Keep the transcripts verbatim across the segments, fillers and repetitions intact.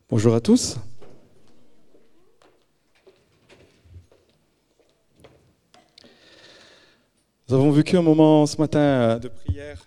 Bonjour à tous. Nous avons vécu un moment ce matin de prière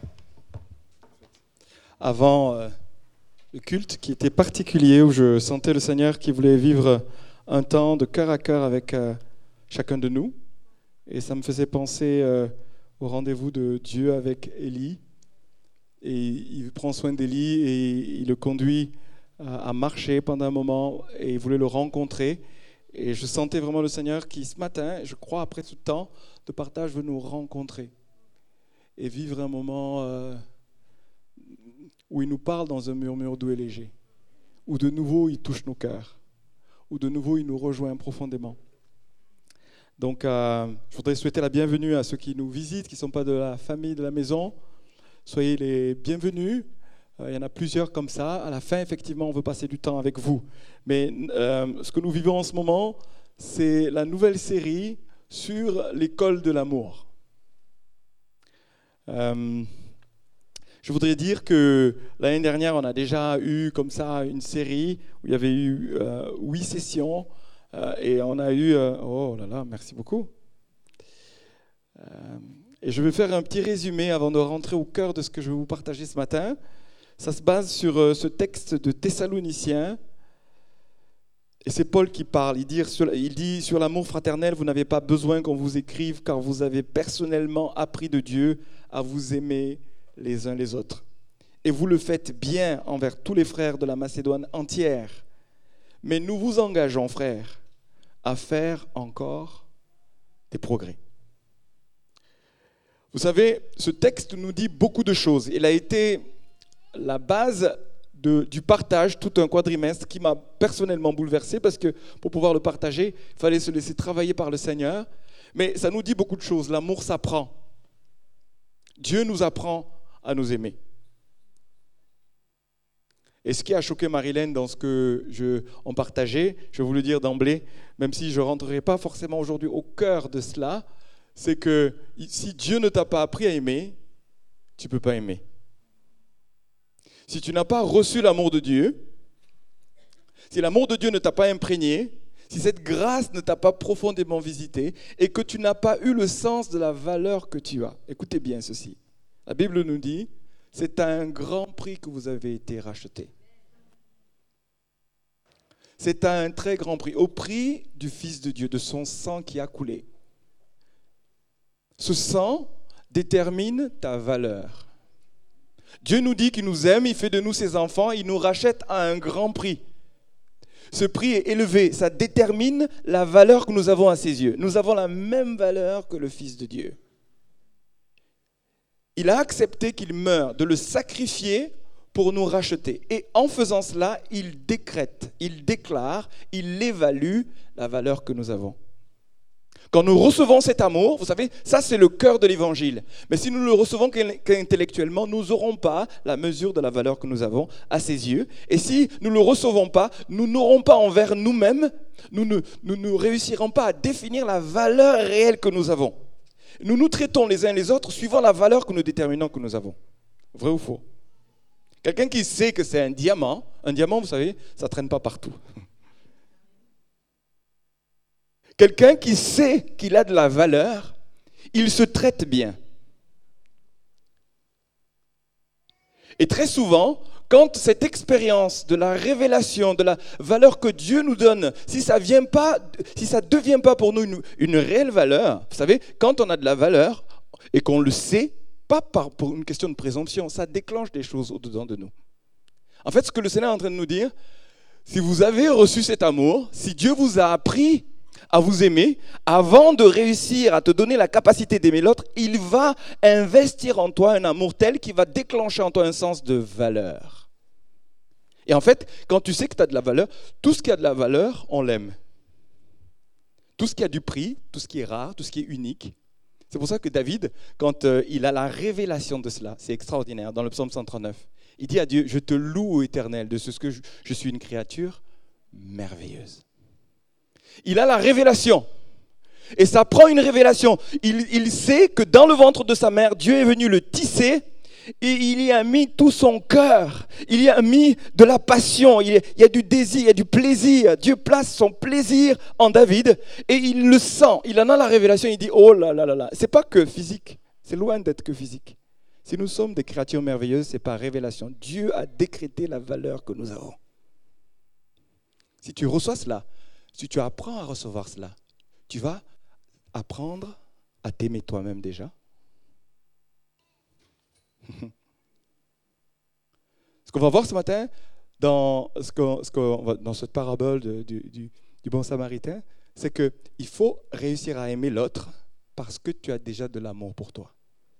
avant le culte qui était particulier, où je sentais le Seigneur qui voulait vivre un temps de cœur à cœur avec chacun de nous. Et ça me faisait penser au rendez-vous de Dieu avec Élie. Et il prend soin d'Élie et il le conduit à marcher pendant un moment et il voulait le rencontrer. Et je sentais vraiment le Seigneur qui, ce matin, je crois, après tout temps de partage, veut nous rencontrer et vivre un moment euh, où il nous parle dans un murmure doux et léger, où de nouveau il touche nos cœurs, où de nouveau il nous rejoint profondément. Donc, euh, je voudrais souhaiter la bienvenue à ceux qui nous visitent, qui ne sont pas de la famille de la maison. Soyez les bienvenus. Il y en a plusieurs comme ça. À la fin, effectivement, on veut passer du temps avec vous. Mais euh, ce que nous vivons en ce moment, c'est la nouvelle série sur l'école de l'amour. Euh, je voudrais dire que l'année dernière, on a déjà eu comme ça une série où il y avait eu euh, huit sessions. Euh, et on a eu... Euh, oh là là, merci beaucoup. Euh, et je vais faire un petit résumé avant de rentrer au cœur de ce que je vais vous partager ce matin. Ça se base sur ce texte de Thessaloniciens. Et c'est Paul qui parle. Il dit, sur, il dit, sur l'amour fraternel, vous n'avez pas besoin qu'on vous écrive, car vous avez personnellement appris de Dieu à vous aimer les uns les autres. Et vous le faites bien envers tous les frères de la Macédoine entière. Mais nous vous engageons, frères, à faire encore des progrès. Vous savez, ce texte nous dit beaucoup de choses. Il a été la base de, du partage, tout un quadrimestre qui m'a personnellement bouleversé parce que pour pouvoir le partager, il fallait se laisser travailler par le Seigneur. Mais ça nous dit beaucoup de choses. L'amour s'apprend. Dieu nous apprend à nous aimer. Et ce qui a choqué Marilyn dans ce que je, on partageait, je vais vous le dire d'emblée, même si je ne rentrerai pas forcément aujourd'hui au cœur de cela, c'est que si Dieu ne t'a pas appris à aimer, tu ne peux pas aimer. Si tu n'as pas reçu l'amour de Dieu, si l'amour de Dieu ne t'a pas imprégné, si cette grâce ne t'a pas profondément visité et que tu n'as pas eu le sens de la valeur que tu as, écoutez bien ceci. La Bible nous dit, c'est à un grand prix que vous avez été rachetés. C'est à un très grand prix, au prix du Fils de Dieu, de son sang qui a coulé. Ce sang détermine ta valeur. Dieu nous dit qu'il nous aime, il fait de nous ses enfants, il nous rachète à un grand prix. Ce prix est élevé, ça détermine la valeur que nous avons à ses yeux. Nous avons la même valeur que le Fils de Dieu. Il a accepté qu'il meure, de le sacrifier pour nous racheter. Et en faisant cela, il décrète, il déclare, il évalue la valeur que nous avons. Quand nous recevons cet amour, vous savez, ça c'est le cœur de l'évangile. Mais si nous le recevons qu'intellectuellement, nous n'aurons pas la mesure de la valeur que nous avons à ses yeux. Et si nous ne le recevons pas, nous n'aurons pas envers nous-mêmes, nous ne nous, nous réussirons pas à définir la valeur réelle que nous avons. Nous nous traitons les uns les autres suivant la valeur que nous déterminons que nous avons. Vrai ou faux? Quelqu'un qui sait que c'est un diamant, un diamant, vous savez, ça ne traîne pas partout. Quelqu'un qui sait qu'il a de la valeur, il se traite bien. Et très souvent, quand cette expérience de la révélation, de la valeur que Dieu nous donne, si ça vient pas, si ça ne devient pas pour nous une, une réelle valeur, vous savez, quand on a de la valeur et qu'on le sait, pas par, pour une question de présomption, ça déclenche des choses au-dedans de nous. En fait, ce que le Seigneur est en train de nous dire, si vous avez reçu cet amour, si Dieu vous a appris à vous aimer, avant de réussir à te donner la capacité d'aimer l'autre, il va investir en toi un amour tel qui va déclencher en toi un sens de valeur. Et en fait, quand tu sais que tu as de la valeur, tout ce qui a de la valeur, on l'aime. Tout ce qui a du prix, tout ce qui est rare, tout ce qui est unique. C'est pour ça que David, quand euh, il a la révélation de cela, c'est extraordinaire, dans le psaume cent trente-neuf, il dit à Dieu, je te loue, ô Éternel, de ce que je, je suis une créature merveilleuse. Il a la révélation. Et ça prend une révélation. Il, il sait que dans le ventre de sa mère, Dieu est venu le tisser Et il y a mis tout son cœur, il y a mis de la passion, il y a du désir, il y a du plaisir. Dieu place son plaisir en David et il le sent, il en a la révélation, il dit oh là là là là. C'est pas que physique, c'est loin d'être que physique. Si nous sommes des créatures merveilleuses, c'est par révélation. Dieu a décrété la valeur que nous avons. Si tu reçois cela, si tu apprends à recevoir cela, tu vas apprendre à t'aimer toi-même déjà. Ce qu'on va voir ce matin dans, ce qu'on, ce qu'on va, dans cette parabole de, du, du, du bon samaritain, c'est qu'il faut réussir à aimer l'autre parce que tu as déjà de l'amour pour toi.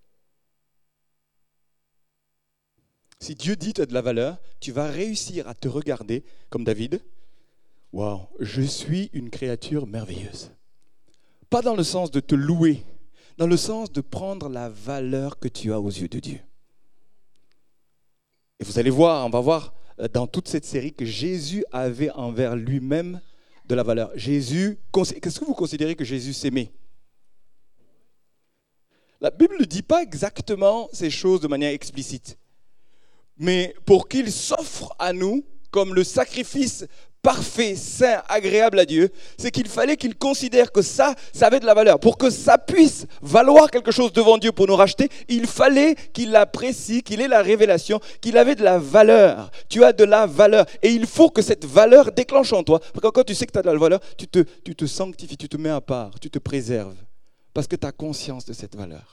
Si Dieu dit que tu as de la valeur, tu vas réussir à te regarder comme David. Waouh, je suis une créature merveilleuse. Pas dans le sens de te louer, dans le sens de prendre la valeur que tu as aux yeux de Dieu. Et vous allez voir, on va voir dans toute cette série que Jésus avait envers lui-même de la valeur. Jésus, qu'est-ce que vous considérez que Jésus s'aimait? La Bible ne dit pas exactement ces choses de manière explicite. Mais pour qu'il s'offre à nous comme le sacrifice parfait, saint, agréable à Dieu, c'est qu'il fallait qu'il considère que ça, ça avait de la valeur. Pour que ça puisse valoir quelque chose devant Dieu pour nous racheter, il fallait qu'il l'apprécie, qu'il ait la révélation, qu'il avait de la valeur. Tu as de la valeur. Et il faut que cette valeur déclenche en toi. Parce que quand tu sais que tu as de la valeur, tu te, tu te sanctifies, tu te mets à part, tu te préserves. Parce que tu as conscience de cette valeur.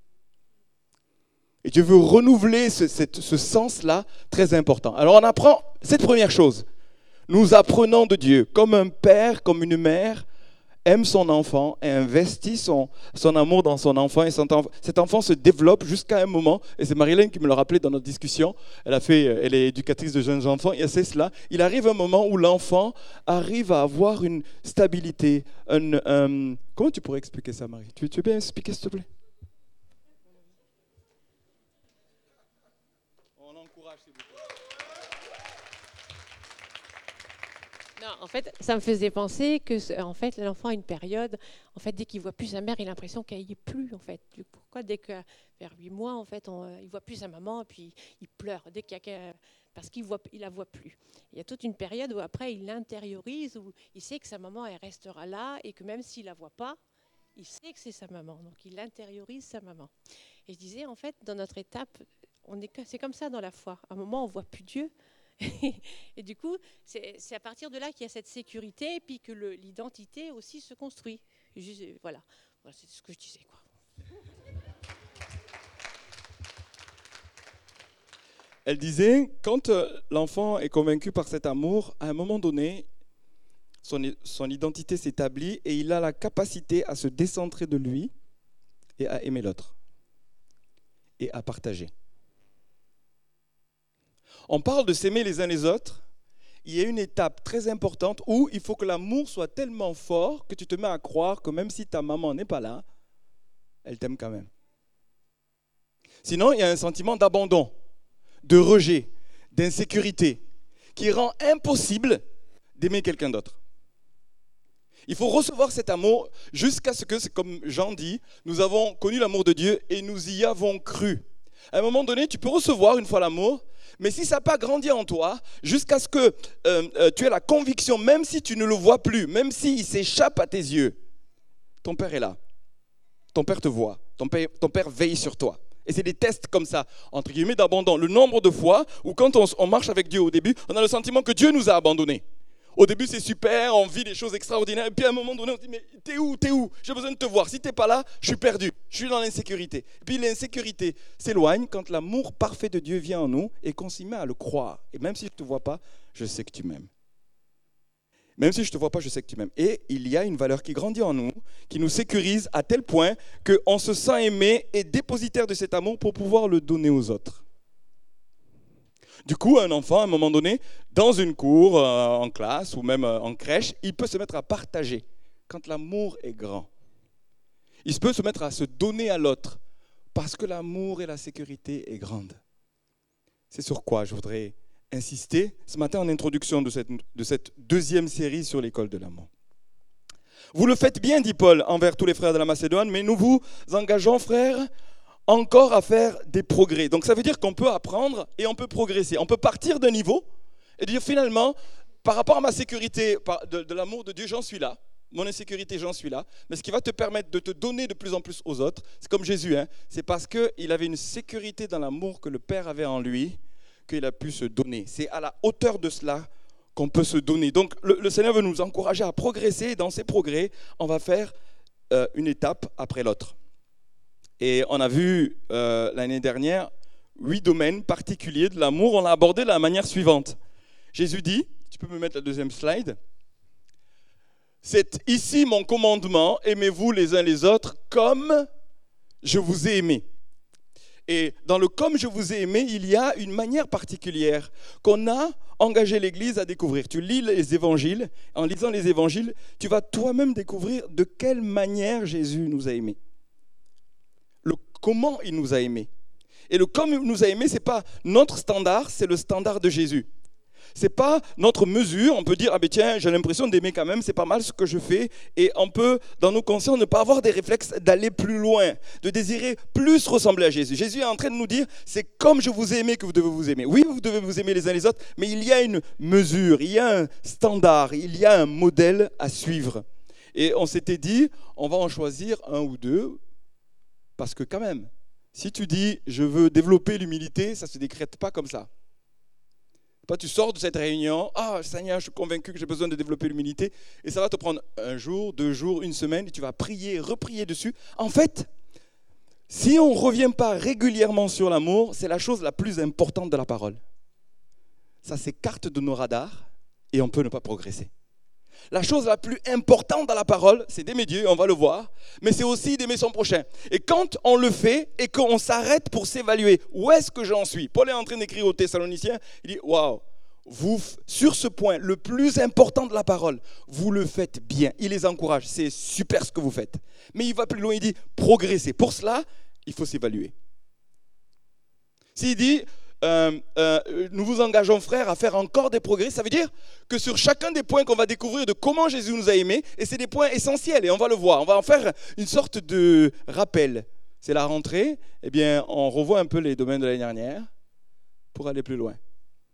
Et Dieu veut renouveler ce, ce, ce sens-là très important. Alors on apprend cette première chose. Nous apprenons de Dieu, comme un père, comme une mère, aime son enfant et investit son, son amour dans son enfant. Et son, cet enfant se développe jusqu'à un moment, et c'est Marilyn qui me l'a rappelé dans notre discussion, elle, a fait, elle est éducatrice de jeunes enfants, et c'est cela, il arrive un moment où l'enfant arrive à avoir une stabilité. Un, un, comment tu pourrais expliquer ça, Marie? Tu, tu veux bien expliquer, s'il te plaît? Non, en fait, ça me faisait penser que, en fait, l'enfant a une période, en fait, dès qu'il voit plus sa mère, il a l'impression qu'elle n'y est plus, en fait. Pourquoi? Dès que vers huit mois, en fait, on, il voit plus sa maman, et puis il pleure dès qu'il y a, parce qu'il voit, il la voit plus. Il y a toute une période où après, il l'intériorise, où il sait que sa maman, elle restera là, et que même s'il la voit pas, il sait que c'est sa maman. Donc, il intériorise sa maman. Et je disais, en fait, dans notre étape, on est, c'est comme ça dans la foi. À un moment, on voit plus Dieu. Et du coup, c'est, c'est à partir de là qu'il y a cette sécurité et puis que le, l'identité aussi se construit. Juste, voilà. Voilà, c'est ce que je disais, quoi. Elle disait, quand l'enfant est convaincu par cet amour, à un moment donné, son, son identité s'établit et il a la capacité à se décentrer de lui et à aimer l'autre et à partager. On parle de s'aimer les uns les autres. Il y a une étape très importante où il faut que l'amour soit tellement fort que tu te mets à croire que même si ta maman n'est pas là, elle t'aime quand même. Sinon, il y a un sentiment d'abandon, de rejet, d'insécurité qui rend impossible d'aimer quelqu'un d'autre. Il faut recevoir cet amour jusqu'à ce que, c'est comme Jean dit, nous avons connu l'amour de Dieu et nous y avons cru. À un moment donné, tu peux recevoir une fois l'amour, mais si ça n'a pas grandi en toi, jusqu'à ce que euh, euh, tu aies la conviction, même si tu ne le vois plus, même s'il s'échappe à tes yeux, ton Père est là. Ton Père te voit. Ton Père, ton Père veille sur toi. Et c'est des tests comme ça, entre guillemets, d'abandon. Le nombre de fois où quand on, on marche avec Dieu au début, on a le sentiment que Dieu nous a abandonnés. Au début, c'est super, on vit des choses extraordinaires. Et puis à un moment donné, on se dit, mais t'es où, t'es où? J'ai besoin de te voir. Si t'es pas là, je suis perdu. Je suis dans l'insécurité. Et puis l'insécurité s'éloigne quand l'amour parfait de Dieu vient en nous et qu'on s'y met à le croire. Et même si je ne te vois pas, je sais que tu m'aimes. Même si je ne te vois pas, je sais que tu m'aimes. Et il y a une valeur qui grandit en nous, qui nous sécurise à tel point qu'on se sent aimé et dépositaire de cet amour pour pouvoir le donner aux autres. Du coup, un enfant, à un moment donné, dans une cour, euh, en classe ou même euh, en crèche, il peut se mettre à partager quand l'amour est grand. Il peut se mettre à se donner à l'autre parce que l'amour et la sécurité est grande. C'est sur quoi je voudrais insister ce matin en introduction de cette, de cette deuxième série sur l'école de l'amour. Vous le faites bien, dit Paul, envers tous les frères de la Macédoine, mais nous vous engageons, frères, encore à faire des progrès. Donc ça veut dire qu'on peut apprendre et on peut progresser. On peut partir d'un niveau et dire finalement, par rapport à ma sécurité, de, de l'amour de Dieu, j'en suis là. Mon insécurité, j'en suis là. Mais ce qui va te permettre de te donner de plus en plus aux autres, c'est comme Jésus, hein, c'est parce qu'il avait une sécurité dans l'amour que le Père avait en lui qu'il a pu se donner. C'est à la hauteur de cela qu'on peut se donner. Donc le, le Seigneur veut nous encourager à progresser. Et dans ces progrès, on va faire euh, une étape après l'autre. Et on a vu euh, l'année dernière huit domaines particuliers de l'amour. On l'a abordé de la manière suivante. Jésus dit, tu peux me mettre la deuxième slide, c'est ici mon commandement, aimez-vous les uns les autres comme je vous ai aimé. Et dans le comme je vous ai aimé, il y a une manière particulière qu'on a engagé l'Église à découvrir. Tu lis les évangiles, en lisant les évangiles, tu vas toi-même découvrir de quelle manière Jésus nous a aimés. Le comment il nous a aimés. Et le comme il nous a aimés, ce n'est pas notre standard, c'est le standard de Jésus. Ce n'est pas notre mesure, on peut dire, ah ben tiens, j'ai l'impression d'aimer quand même, c'est pas mal ce que je fais. Et on peut, dans nos consciences, ne pas avoir des réflexes d'aller plus loin, de désirer plus ressembler à Jésus. Jésus est en train de nous dire, c'est comme je vous ai aimé que vous devez vous aimer. Oui, vous devez vous aimer les uns les autres, mais il y a une mesure, il y a un standard, il y a un modèle à suivre. Et on s'était dit, on va en choisir un ou deux, parce que quand même, si tu dis, je veux développer l'humilité, ça ne se décrète pas comme ça. Toi, tu sors de cette réunion, ah Seigneur, je suis convaincu que j'ai besoin de développer l'humilité, et ça va te prendre un jour, deux jours, une semaine, et tu vas prier, reprier dessus. En fait, si on ne revient pas régulièrement sur l'amour, c'est la chose la plus importante de la parole. Ça s'écarte de nos radars, et on peut ne pas progresser. La chose la plus importante dans la parole, c'est d'aimer Dieu, on va le voir, mais c'est aussi d'aimer son prochain. Et quand on le fait et qu'on s'arrête pour s'évaluer, où est-ce que j'en suis? Paul est en train d'écrire aux Thessaloniciens, il dit, waouh, vous, sur ce point, le plus important de la parole, vous le faites bien. Il les encourage, c'est super ce que vous faites. Mais il va plus loin, il dit, progressez. Pour cela, il faut s'évaluer. S'il dit, Euh, euh, nous vous engageons, frères, à faire encore des progrès. Ça veut dire que sur chacun des points qu'on va découvrir de comment Jésus nous a aimés, et c'est des points essentiels, et on va le voir, on va en faire une sorte de rappel. C'est la rentrée, eh bien, on revoit un peu les domaines de l'année dernière pour aller plus loin.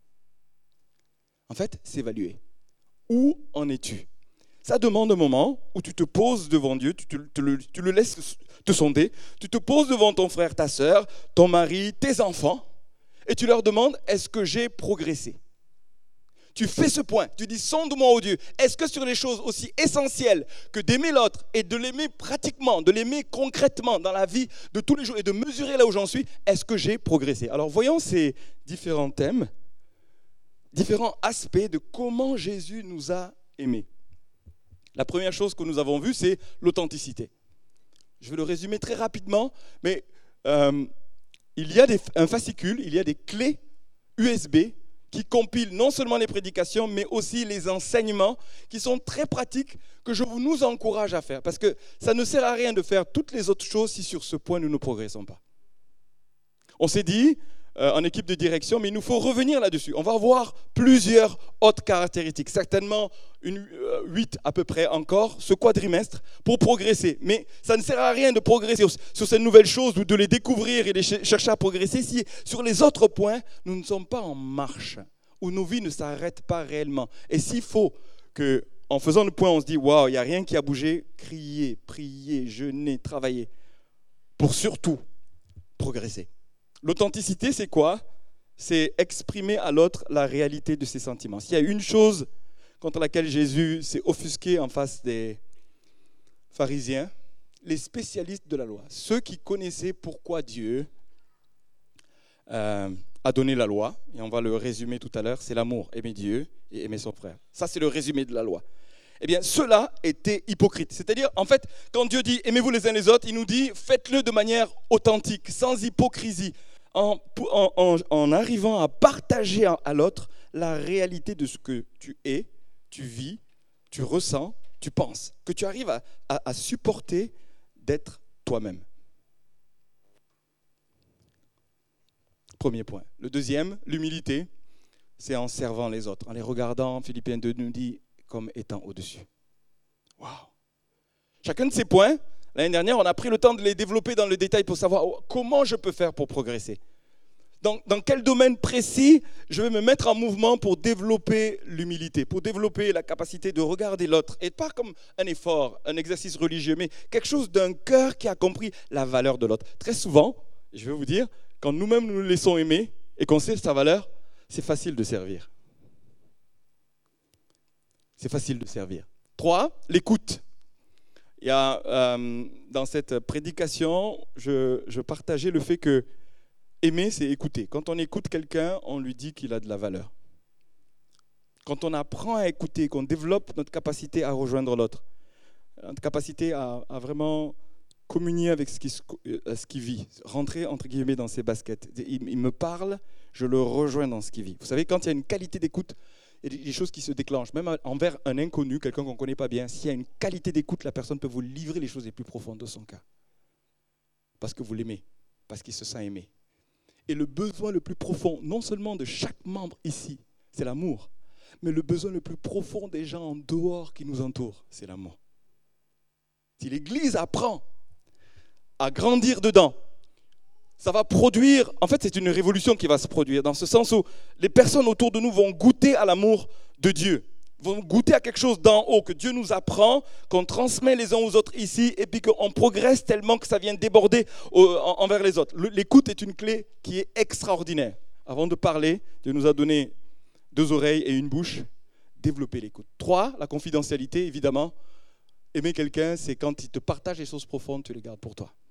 En fait, s'évaluer. Où en es-tu? Ça demande un moment où tu te poses devant Dieu, tu, te, te le, tu le laisses te sonder, tu te poses devant ton frère, ta sœur, ton mari, tes enfants, et tu leur demandes, est-ce que j'ai progressé? Tu fais ce point, tu dis, sonde-moi, ô Dieu, est-ce que sur les choses aussi essentielles que d'aimer l'autre et de l'aimer pratiquement, de l'aimer concrètement dans la vie de tous les jours et de mesurer là où j'en suis, est-ce que j'ai progressé? Alors voyons ces différents thèmes, différents aspects de comment Jésus nous a aimés. La première chose que nous avons vue, c'est l'authenticité. Je vais le résumer très rapidement, mais... Euh, Il y a des, un fascicule, il y a des clés U S B qui compilent non seulement les prédications, mais aussi les enseignements qui sont très pratiques que je nous encourage à faire. Parce que ça ne sert à rien de faire toutes les autres choses si sur ce point nous ne progressons pas. On s'est dit euh, en équipe de direction, mais il nous faut revenir là-dessus. On va voir plusieurs autres caractéristiques, certainement une, euh, huit à peu près encore, ce quadrimestre, pour progresser. Mais ça ne sert à rien de progresser sur, sur ces nouvelles choses ou de les découvrir et de ch- chercher à progresser si sur les autres points, nous ne sommes pas en marche, où nos vies ne s'arrêtent pas réellement. Et s'il faut qu'en faisant le point, on se dit, waouh, il n'y a rien qui a bougé, crier, prier, jeûner, travailler, pour surtout progresser. L'authenticité, c'est quoi? C'est exprimer à l'autre la réalité de ses sentiments. S'il y a une chose contre laquelle Jésus s'est offusqué en face des pharisiens, les spécialistes de la loi, ceux qui connaissaient pourquoi Dieu euh, a donné la loi, et on va le résumer tout à l'heure, c'est l'amour, aimer Dieu et aimer son frère. Ça, c'est le résumé de la loi. Eh bien, ceux-là étaient hypocrites. C'est-à-dire, en fait, quand Dieu dit « aimez-vous les uns les autres », il nous dit « faites-le de manière authentique, sans hypocrisie, en, en, en, en arrivant à partager à, à l'autre la réalité de ce que tu es, tu vis, tu ressens, tu penses, que tu arrives à, à, à supporter d'être toi-même. » Premier point. Le deuxième, l'humilité, c'est en servant les autres, en les regardant. Philippiens deux nous dit comme étant au-dessus. Waouh! Chacun de ces points, L'année dernière, on a pris le temps de les développer dans le détail pour savoir comment je peux faire pour progresser. Dans, dans quel domaine précis je vais me mettre en mouvement pour développer l'humilité, pour développer la capacité de regarder l'autre. Et pas comme un effort, un exercice religieux, mais quelque chose d'un cœur qui a compris la valeur de l'autre. Très souvent, je vais vous dire, quand nous-mêmes nous nous laissons aimer et qu'on sait sa valeur, c'est facile de servir. C'est facile de servir. Trois, l'écoute. Il y a, euh, dans cette prédication, je, je partageais le fait que aimer, c'est écouter. Quand on écoute quelqu'un, on lui dit qu'il a de la valeur. Quand on apprend à écouter, qu'on développe notre capacité à rejoindre l'autre, notre capacité à, à vraiment communier avec ce qui, ce qui vit, rentrer entre guillemets dans ses baskets. Il, il me parle, je le rejoins dans ce qu'il vit. Vous savez, quand il y a une qualité d'écoute, il y a des choses qui se déclenchent, même envers un inconnu, quelqu'un qu'on ne connaît pas bien. S'il y a une qualité d'écoute, la personne peut vous livrer les choses les plus profondes de son cœur. Parce que vous l'aimez, parce qu'il se sent aimé. Et le besoin le plus profond, non seulement de chaque membre ici, c'est l'amour, mais le besoin le plus profond des gens en dehors qui nous entourent, c'est l'amour. Si l'Église apprend à grandir dedans, ça va produire, en fait c'est une révolution qui va se produire, dans ce sens où les personnes autour de nous vont goûter à l'amour de Dieu, vont goûter à quelque chose d'en haut, que Dieu nous apprend, qu'on transmet les uns aux autres ici, et puis qu'on progresse tellement que ça vient déborder envers les autres. L'écoute est une clé qui est extraordinaire. Avant de parler, Dieu nous a donné deux oreilles et une bouche, développer l'écoute. Trois, la confidentialité, évidemment. Aimer quelqu'un, c'est quand il te partage des choses profondes, tu les gardes pour toi.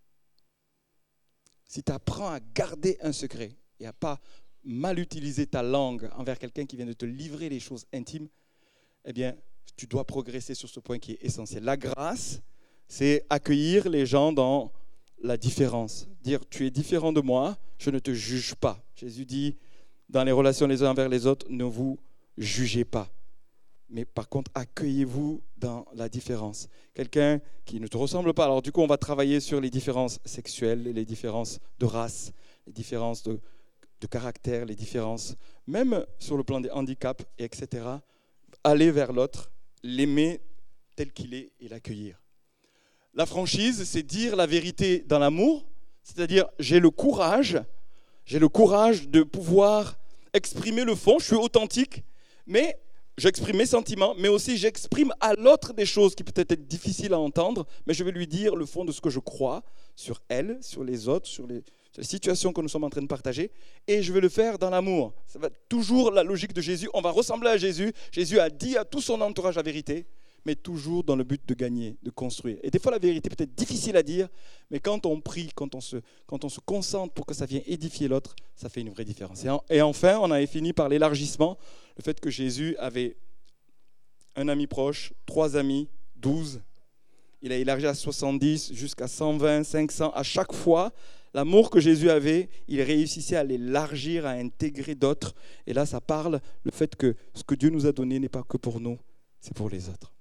Si tu apprends à garder un secret et à ne pas mal utiliser ta langue envers quelqu'un qui vient de te livrer les choses intimes, eh bien, tu dois progresser sur ce point qui est essentiel. La grâce, c'est accueillir les gens dans la différence. Dire, tu es différent de moi, je ne te juge pas. Jésus dit, dans les relations les uns envers les autres, ne vous jugez pas. Mais par contre, accueillez-vous dans la différence. Quelqu'un qui ne te ressemble pas. Alors du coup, on va travailler sur les différences sexuelles, les différences de race, les différences de, de caractère, les différences, même sur le plan des handicaps, et cetera. Aller vers l'autre, l'aimer tel qu'il est et l'accueillir. La franchise, c'est dire la vérité dans l'amour, c'est-à-dire j'ai le courage, j'ai le courage de pouvoir exprimer le fond, je suis authentique, mais j'exprime mes sentiments, mais aussi j'exprime à l'autre des choses qui peut-être être difficiles à entendre, mais je vais lui dire le fond de ce que je crois sur elle, sur les autres, sur les, sur les situations que nous sommes en train de partager, et je vais le faire dans l'amour. Ça va être toujours la logique de Jésus. On va ressembler à Jésus. Jésus a dit à tout son entourage la vérité, mais toujours dans le but de gagner, de construire. Et des fois, la vérité peut être difficile à dire, mais quand on prie, quand on se, quand on se concentre pour que ça vienne édifier l'autre, ça fait une vraie différence. Et, en, et enfin, on avait fini par l'élargissement, le fait que Jésus avait un ami proche, trois amis, douze. Il a élargi à soixante-dix, jusqu'à cent vingt, cinq cents. À chaque fois, l'amour que Jésus avait, il réussissait à l'élargir, à intégrer d'autres. Et là, ça parle le fait que ce que Dieu nous a donné n'est pas que pour nous, c'est pour les autres.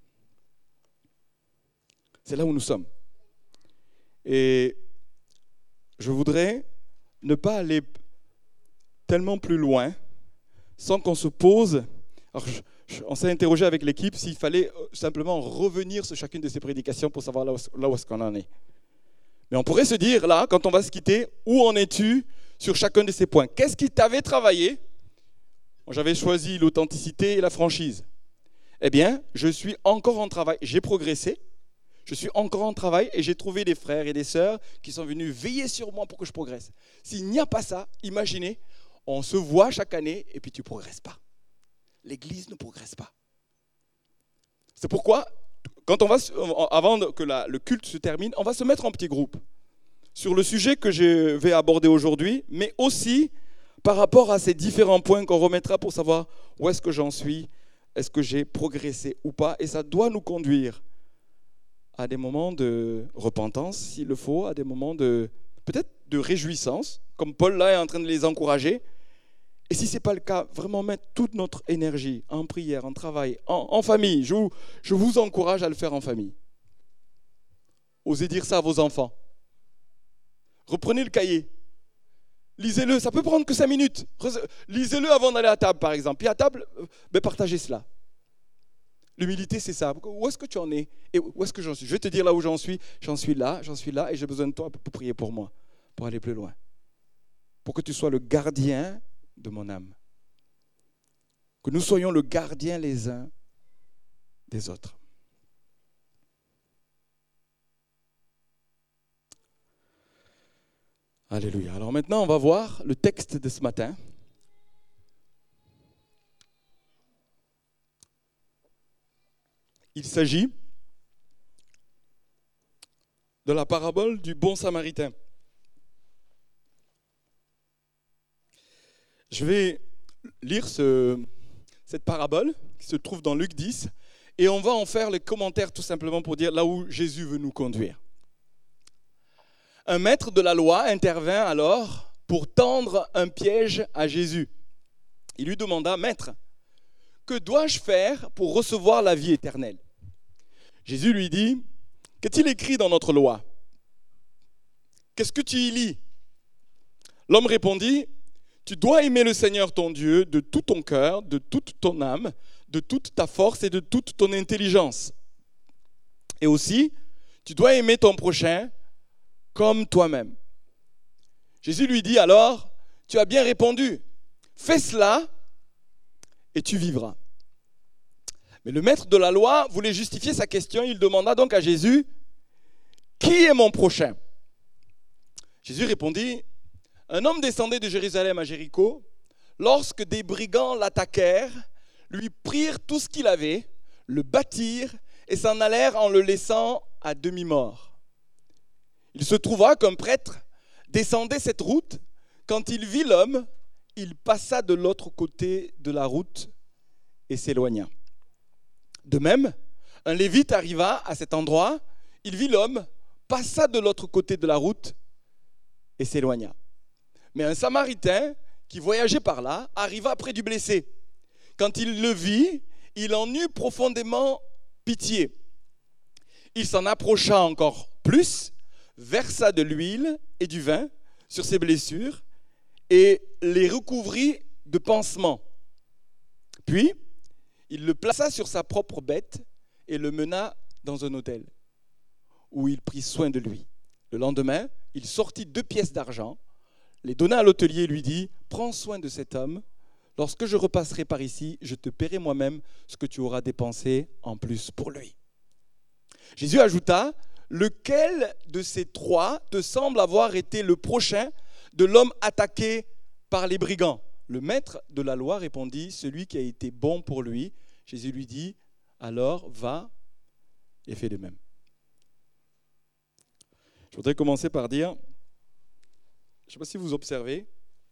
C'est là où nous sommes. Et je voudrais ne pas aller tellement plus loin sans qu'on se pose. Alors je, je, on s'est interrogé avec l'équipe s'il fallait simplement revenir sur chacune de ces prédications pour savoir là où, là où est-ce qu'on en est. Mais on pourrait se dire, là, quand on va se quitter, où en es-tu sur chacun de ces points? Qu'est-ce qui t'avait travaillé? J'avais choisi l'authenticité et la franchise. Eh bien, je suis encore en travail. J'ai progressé. Je suis encore en travail et j'ai trouvé des frères et des sœurs qui sont venus veiller sur moi pour que je progresse. S'il n'y a pas ça, imaginez, on se voit chaque année et puis tu ne progresses pas. L'Église ne progresse pas. C'est pourquoi, quand on va, avant que la, le culte se termine, on va se mettre en petits groupes sur le sujet que je vais aborder aujourd'hui, mais aussi par rapport à ces différents points qu'on remettra pour savoir où est-ce que j'en suis, est-ce que j'ai progressé ou pas. Et ça doit nous conduire à des moments de repentance, s'il le faut, à des moments de peut-être de réjouissance, comme Paul là est en train de les encourager. Et si ce n'est pas le cas, vraiment mettre toute notre énergie en prière, en travail, en, en famille. Je vous, je vous encourage à le faire en famille. Osez dire ça à vos enfants. Reprenez le cahier. Lisez-le, ça peut prendre que cinq minutes. Lisez-le avant d'aller à table, par exemple. Puis à table, ben partagez cela. L'humilité, c'est ça. Où est-ce que tu en es? Et où est-ce que j'en suis? Je vais te dire là où j'en suis. J'en suis là, j'en suis là, et j'ai besoin de toi pour prier pour moi, pour aller plus loin. Pour que tu sois le gardien de mon âme. Que nous soyons le gardien les uns des autres. Alléluia. Alors maintenant, on va voir le texte de ce matin. Il s'agit de la parabole du bon samaritain. Je vais lire ce, cette parabole qui se trouve dans Luc dix et on va en faire les commentaires tout simplement pour dire là où Jésus veut nous conduire. Un maître de la loi intervint alors pour tendre un piège à Jésus. Il lui demanda, « Maître, que dois-je faire pour recevoir la vie éternelle ?» Jésus lui dit, « Qu'est-il écrit dans notre loi? Qu'est-ce que tu y lis ?» L'homme répondit, « Tu dois aimer le Seigneur ton Dieu de tout ton cœur, de toute ton âme, de toute ta force et de toute ton intelligence. Et aussi, tu dois aimer ton prochain comme toi-même. » Jésus lui dit alors, « Tu as bien répondu, fais cela et tu vivras. » Mais le maître de la loi voulait justifier sa question. Il demanda donc à Jésus, « Qui est mon prochain ?» Jésus répondit, « Un homme descendait de Jérusalem à Jéricho. Lorsque des brigands l'attaquèrent, lui prirent tout ce qu'il avait, le battirent et s'en allèrent en le laissant à demi-mort. Il se trouva qu'un prêtre descendait cette route. Quand il vit l'homme, il passa de l'autre côté de la route et s'éloigna. De même, un lévite arriva à cet endroit, il vit l'homme, passa de l'autre côté de la route et s'éloigna. Mais un samaritain qui voyageait par là arriva près du blessé. Quand il le vit, il en eut profondément pitié. Il s'en approcha encore plus, versa de l'huile et du vin sur ses blessures et les recouvrit de pansements. Puis, il le plaça sur sa propre bête et le mena dans un hôtel où il prit soin de lui. Le lendemain, il sortit deux pièces d'argent, les donna à l'hôtelier et lui dit « Prends soin de cet homme. Lorsque je repasserai par ici, je te paierai moi-même ce que tu auras dépensé en plus pour lui. » Jésus ajouta « Lequel de ces trois te semble avoir été le prochain de l'homme attaqué par les brigands ?» Le maître de la loi répondit « Celui qui a été bon pour lui. » Jésus lui dit « Alors va et fais de même. » Je voudrais commencer par dire, je ne sais pas si vous observez,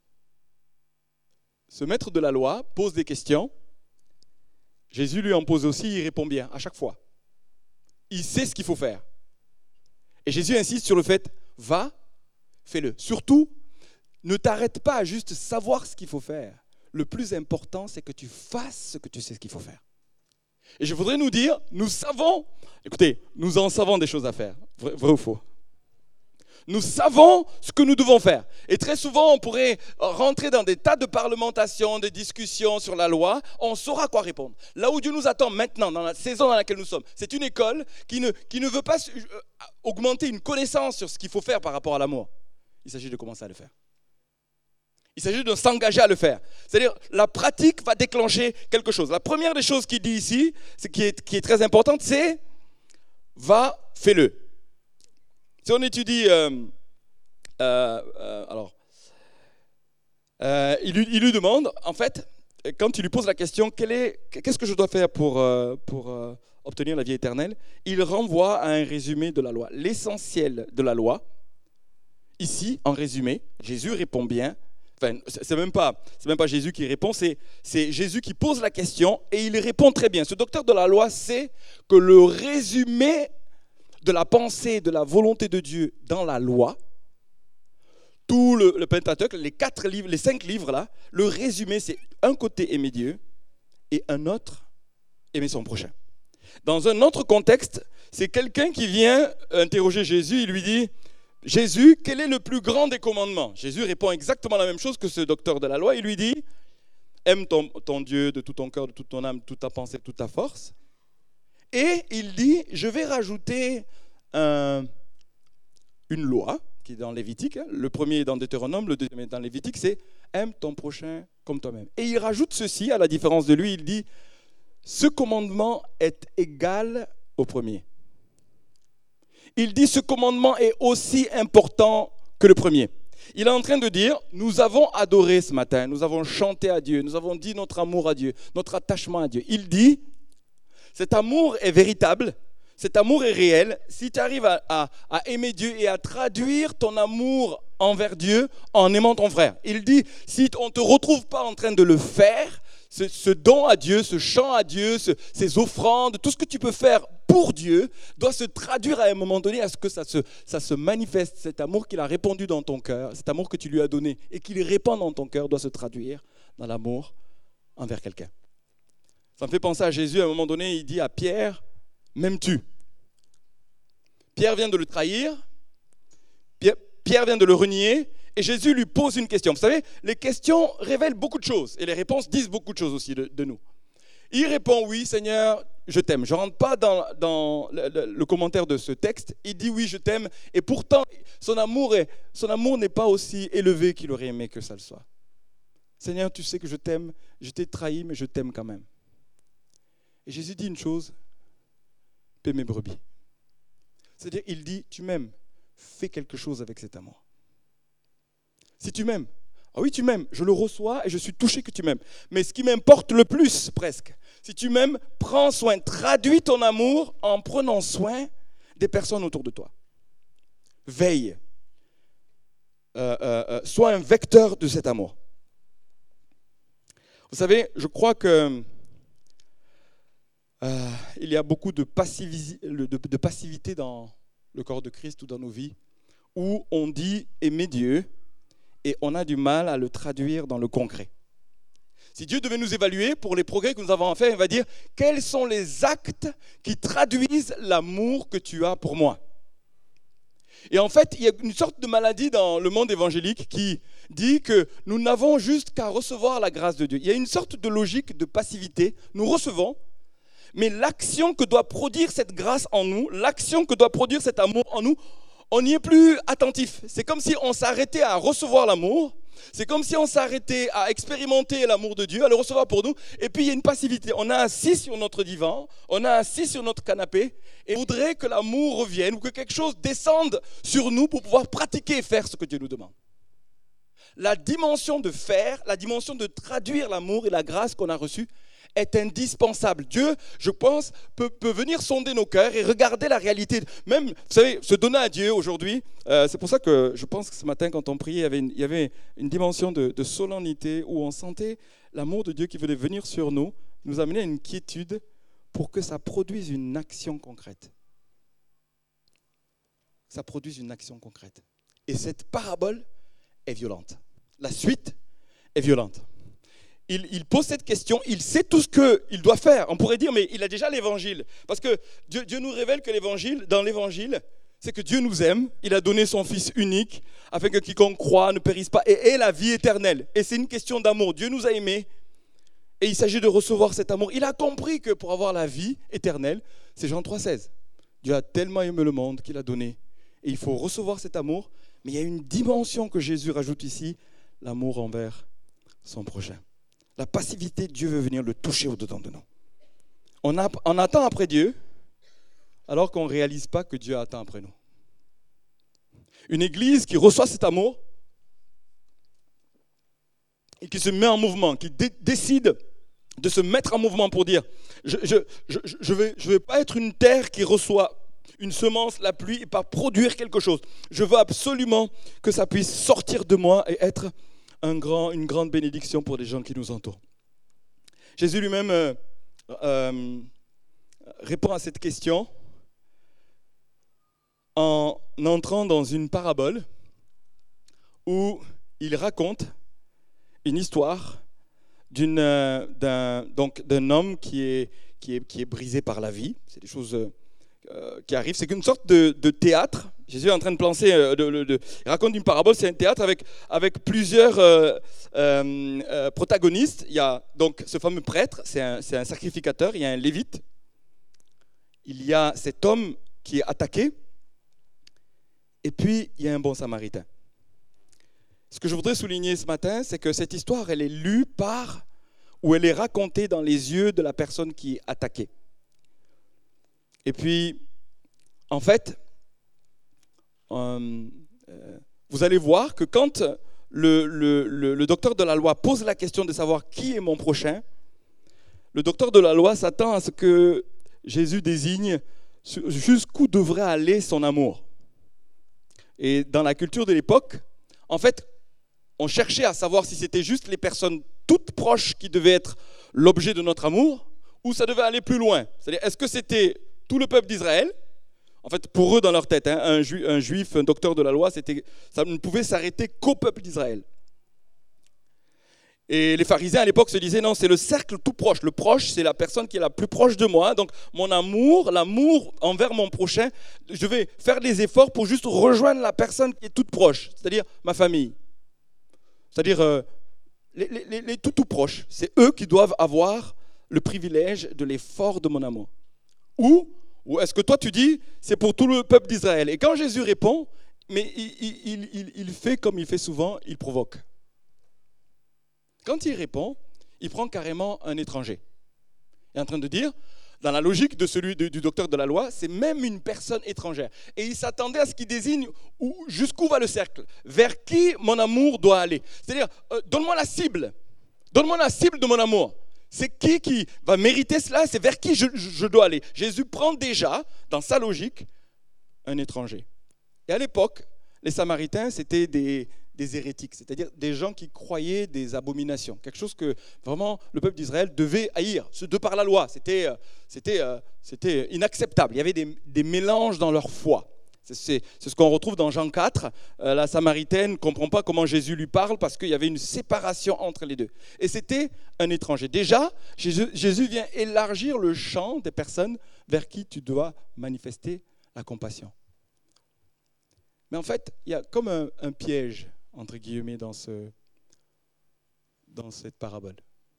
ce maître de la loi pose des questions. Jésus lui en pose aussi, il répond bien à chaque fois. Il sait ce qu'il faut faire. Et Jésus insiste sur le fait, va, fais-le. Surtout, ne t'arrête pas à juste savoir ce qu'il faut faire. Le plus important, c'est que tu fasses ce que tu sais ce qu'il faut faire. Et je voudrais nous dire, nous savons, écoutez, nous en savons des choses à faire. Vrai, vrai ou faux? Nous savons ce que nous devons faire. Et très souvent, on pourrait rentrer dans des tas de parlementations, de discussions sur la loi. On saura quoi répondre. Là où Dieu nous attend maintenant, dans la saison dans laquelle nous sommes, c'est une école qui ne, qui ne veut pas augmenter une connaissance sur ce qu'il faut faire par rapport à l'amour. Il s'agit de commencer à le faire. Il s'agit de s'engager à le faire. C'est-à-dire, la pratique va déclencher quelque chose. La première des choses qu'il dit ici, c'est, qui, est, qui est très importante, c'est « va, fais-le ». Si on étudie, euh, euh, euh, alors, euh, il, lui, il lui demande, en fait, quand il lui pose la question, quel est, qu'est-ce que je dois faire pour, euh, pour euh, obtenir la vie éternelle, il renvoie à un résumé de la loi. L'essentiel de la loi, ici, en résumé, Jésus répond bien. Enfin, c'est même pas, c'est même pas Jésus qui répond, c'est, c'est Jésus qui pose la question et il répond très bien. Ce docteur de la loi sait que le résumé de la pensée, de la volonté de Dieu dans la loi, tout le, le Pentateuque, les quatre livres, les cinq livres là, le résumé c'est un côté aimer Dieu et un autre aimer son prochain. Dans un autre contexte, c'est quelqu'un qui vient interroger Jésus, il lui dit « Jésus, quel est le plus grand des commandements ?» Jésus répond exactement la même chose que ce docteur de la loi, il lui dit « Aime ton, ton Dieu de tout ton cœur, de toute ton âme, de toute ta pensée, de toute ta force. » Et il dit, je vais rajouter un, une loi qui est dans Lévitique. Le premier est dans Deutéronome, le deuxième est dans Lévitique, c'est aime ton prochain comme toi-même. Et il rajoute ceci, à la différence de lui, il dit, ce commandement est égal au premier. Il dit, ce commandement est aussi important que le premier. Il est en train de dire, nous avons adoré ce matin, nous avons chanté à Dieu, nous avons dit notre amour à Dieu, notre attachement à Dieu. Il dit, cet amour est véritable, cet amour est réel. Si tu arrives à, à, à aimer Dieu et à traduire ton amour envers Dieu en aimant ton frère. Il dit, si on ne te retrouve pas en train de le faire, ce, ce don à Dieu, ce chant à Dieu, ce, ces offrandes, tout ce que tu peux faire pour Dieu doit se traduire à un moment donné à ce que ça se, ça se manifeste. Cet amour qu'il a répandu dans ton cœur, cet amour que tu lui as donné et qu'il répand dans ton cœur doit se traduire dans l'amour envers quelqu'un. Ça me fait penser à Jésus, à un moment donné, il dit à Pierre, m'aimes-tu ? Pierre vient de le trahir, Pierre vient de le renier, et Jésus lui pose une question. Vous savez, les questions révèlent beaucoup de choses, et les réponses disent beaucoup de choses aussi de, de nous. Il répond, oui Seigneur, je t'aime. Je ne rentre pas dans, dans le, le, le commentaire de ce texte, il dit oui, je t'aime, et pourtant, son amour, est, son amour n'est pas aussi élevé qu'il aurait aimé que ça le soit. Seigneur, tu sais que je t'aime, je t'ai trahi, mais je t'aime quand même. Et Jésus dit une chose, paie mes brebis. C'est-à-dire, il dit, tu m'aimes, fais quelque chose avec cet amour. Si tu m'aimes, ah oui, tu m'aimes, je le reçois et je suis touché que tu m'aimes. Mais ce qui m'importe le plus, presque, si tu m'aimes, prends soin, traduis ton amour en prenant soin des personnes autour de toi. Veille, euh, euh, euh, sois un vecteur de cet amour. Vous savez, je crois que Euh, il y a beaucoup de, passivi- de, de passivité dans le corps de Christ ou dans nos vies, où on dit aimer Dieu et on a du mal à le traduire dans le concret. Si Dieu devait nous évaluer pour les progrès que nous avons faits, il va dire quels sont les actes qui traduisent l'amour que tu as pour moi. Et en fait, il y a une sorte de maladie dans le monde évangélique qui dit que nous n'avons juste qu'à recevoir la grâce de Dieu. Il y a une sorte de logique de passivité. Nous recevons, mais l'action que doit produire cette grâce en nous, l'action que doit produire cet amour en nous, on n'y est plus attentif. C'est comme si on s'arrêtait à recevoir l'amour, c'est comme si on s'arrêtait à expérimenter l'amour de Dieu, à le recevoir pour nous, et puis il y a une passivité. On est assis sur notre divan, on est assis sur notre canapé, et on voudrait que l'amour revienne, ou que quelque chose descende sur nous pour pouvoir pratiquer et faire ce que Dieu nous demande. La dimension de faire, la dimension de traduire l'amour et la grâce qu'on a reçue, est indispensable. Dieu, je pense, peut, peut venir sonder nos cœurs et regarder la réalité. Même, vous savez, se donner à Dieu aujourd'hui, euh, c'est pour ça que je pense que ce matin, quand on priait, il y avait une, il y avait une dimension de, de solennité où on sentait l'amour de Dieu qui voulait venir sur nous, nous amener à une quiétude pour que ça produise une action concrète. Ça produise une action concrète. Et cette parabole est violente. La suite est violente. Il, il pose cette question, il sait tout ce qu'il doit faire. On pourrait dire, mais il a déjà l'évangile. Parce que Dieu, Dieu nous révèle que l'évangile, dans l'évangile, c'est que Dieu nous aime. Il a donné son Fils unique, afin que quiconque croit ne périsse pas et ait la vie éternelle. Et c'est une question d'amour. Dieu nous a aimés et il s'agit de recevoir cet amour. Il a compris que pour avoir la vie éternelle, c'est Jean trois seize. Dieu a tellement aimé le monde qu'il a donné. Et il faut recevoir cet amour. Mais il y a une dimension que Jésus rajoute ici, l'amour envers son prochain. La passivité, Dieu veut venir le toucher au-dedans de nous. On, a, on attend après Dieu, alors qu'on ne réalise pas que Dieu attend après nous. Une église qui reçoit cet amour et qui se met en mouvement, qui dé- décide de se mettre en mouvement pour dire je ne je, je, je vais, je vais pas être une terre qui reçoit une semence, la pluie, et pas produire quelque chose. Je veux absolument que ça puisse sortir de moi et être Un grand, une grande bénédiction pour les gens qui nous entourent. Jésus lui-même euh, euh, répond à cette question en entrant dans une parabole où il raconte une histoire d'une, euh, d'un, donc, d'un homme qui est, qui, est, qui est brisé par la vie. C'est des choses euh, qui arrivent. C'est une sorte de, de théâtre. Jésus est en train de penser, de, de, de, il raconte une parabole, c'est un théâtre avec, avec plusieurs euh, euh, euh, protagonistes. Il y a donc ce fameux prêtre, c'est un, c'est un sacrificateur, il y a un lévite, il y a cet homme qui est attaqué, et puis il y a un bon samaritain. Ce que je voudrais souligner ce matin, c'est que cette histoire, elle est lue par, ou elle est racontée dans les yeux de la personne qui est attaquée. Et puis, en fait, euh, euh, vous allez voir que quand le, le, le, le docteur de la loi pose la question de savoir qui est mon prochain, le docteur de la loi s'attend à ce que Jésus désigne jusqu'où devrait aller son amour. Et dans la culture de l'époque, en fait, on cherchait à savoir si c'était juste les personnes toutes proches qui devaient être l'objet de notre amour, ou ça devait aller plus loin. C'est-à-dire, est-ce que c'était tout le peuple d'Israël? En fait, pour eux, dans leur tête, hein, un, juif, un juif, un docteur de la loi, c'était, ça ne pouvait s'arrêter qu'au peuple d'Israël. Et les pharisiens, à l'époque, se disaient, non, c'est le cercle tout proche. Le proche, c'est la personne qui est la plus proche de moi. Donc, mon amour, l'amour envers mon prochain, je vais faire des efforts pour juste rejoindre la personne qui est toute proche, c'est-à-dire ma famille. C'est-à-dire euh, les, les, les tout tout proches. C'est eux qui doivent avoir le privilège de l'effort de mon amour. Ou, ou est-ce que toi tu dis, c'est pour tout le peuple d'Israël? Et quand Jésus répond, mais il, il, il, il fait comme il fait souvent, il provoque. Quand il répond, il prend carrément un étranger. Il est en train de dire, dans la logique de celui de, du docteur de la loi, c'est même une personne étrangère. Et il s'attendait à ce qu'il désigne où, jusqu'où va le cercle, vers qui mon amour doit aller. C'est-à-dire, euh, donne-moi la cible, donne-moi la cible de mon amour. C'est qui qui va mériter cela, c'est vers qui je, je, je dois aller. Jésus prend déjà, dans sa logique, un étranger. Et à l'époque, les Samaritains, c'était des, des hérétiques, c'est-à-dire des gens qui croyaient des abominations, quelque chose que vraiment le peuple d'Israël devait haïr, de par la loi, c'était, c'était, c'était inacceptable, il y avait des, des mélanges dans leur foi. C'est, c'est, c'est ce qu'on retrouve dans Jean quatre, euh, la Samaritaine ne comprend pas comment Jésus lui parle parce qu'il y avait une séparation entre les deux. Et c'était un étranger. Déjà, Jésus, Jésus vient élargir le champ des personnes vers qui tu dois manifester la compassion. Mais en fait, il y a comme un, un piège, entre guillemets, dans, ce, dans cette parabole.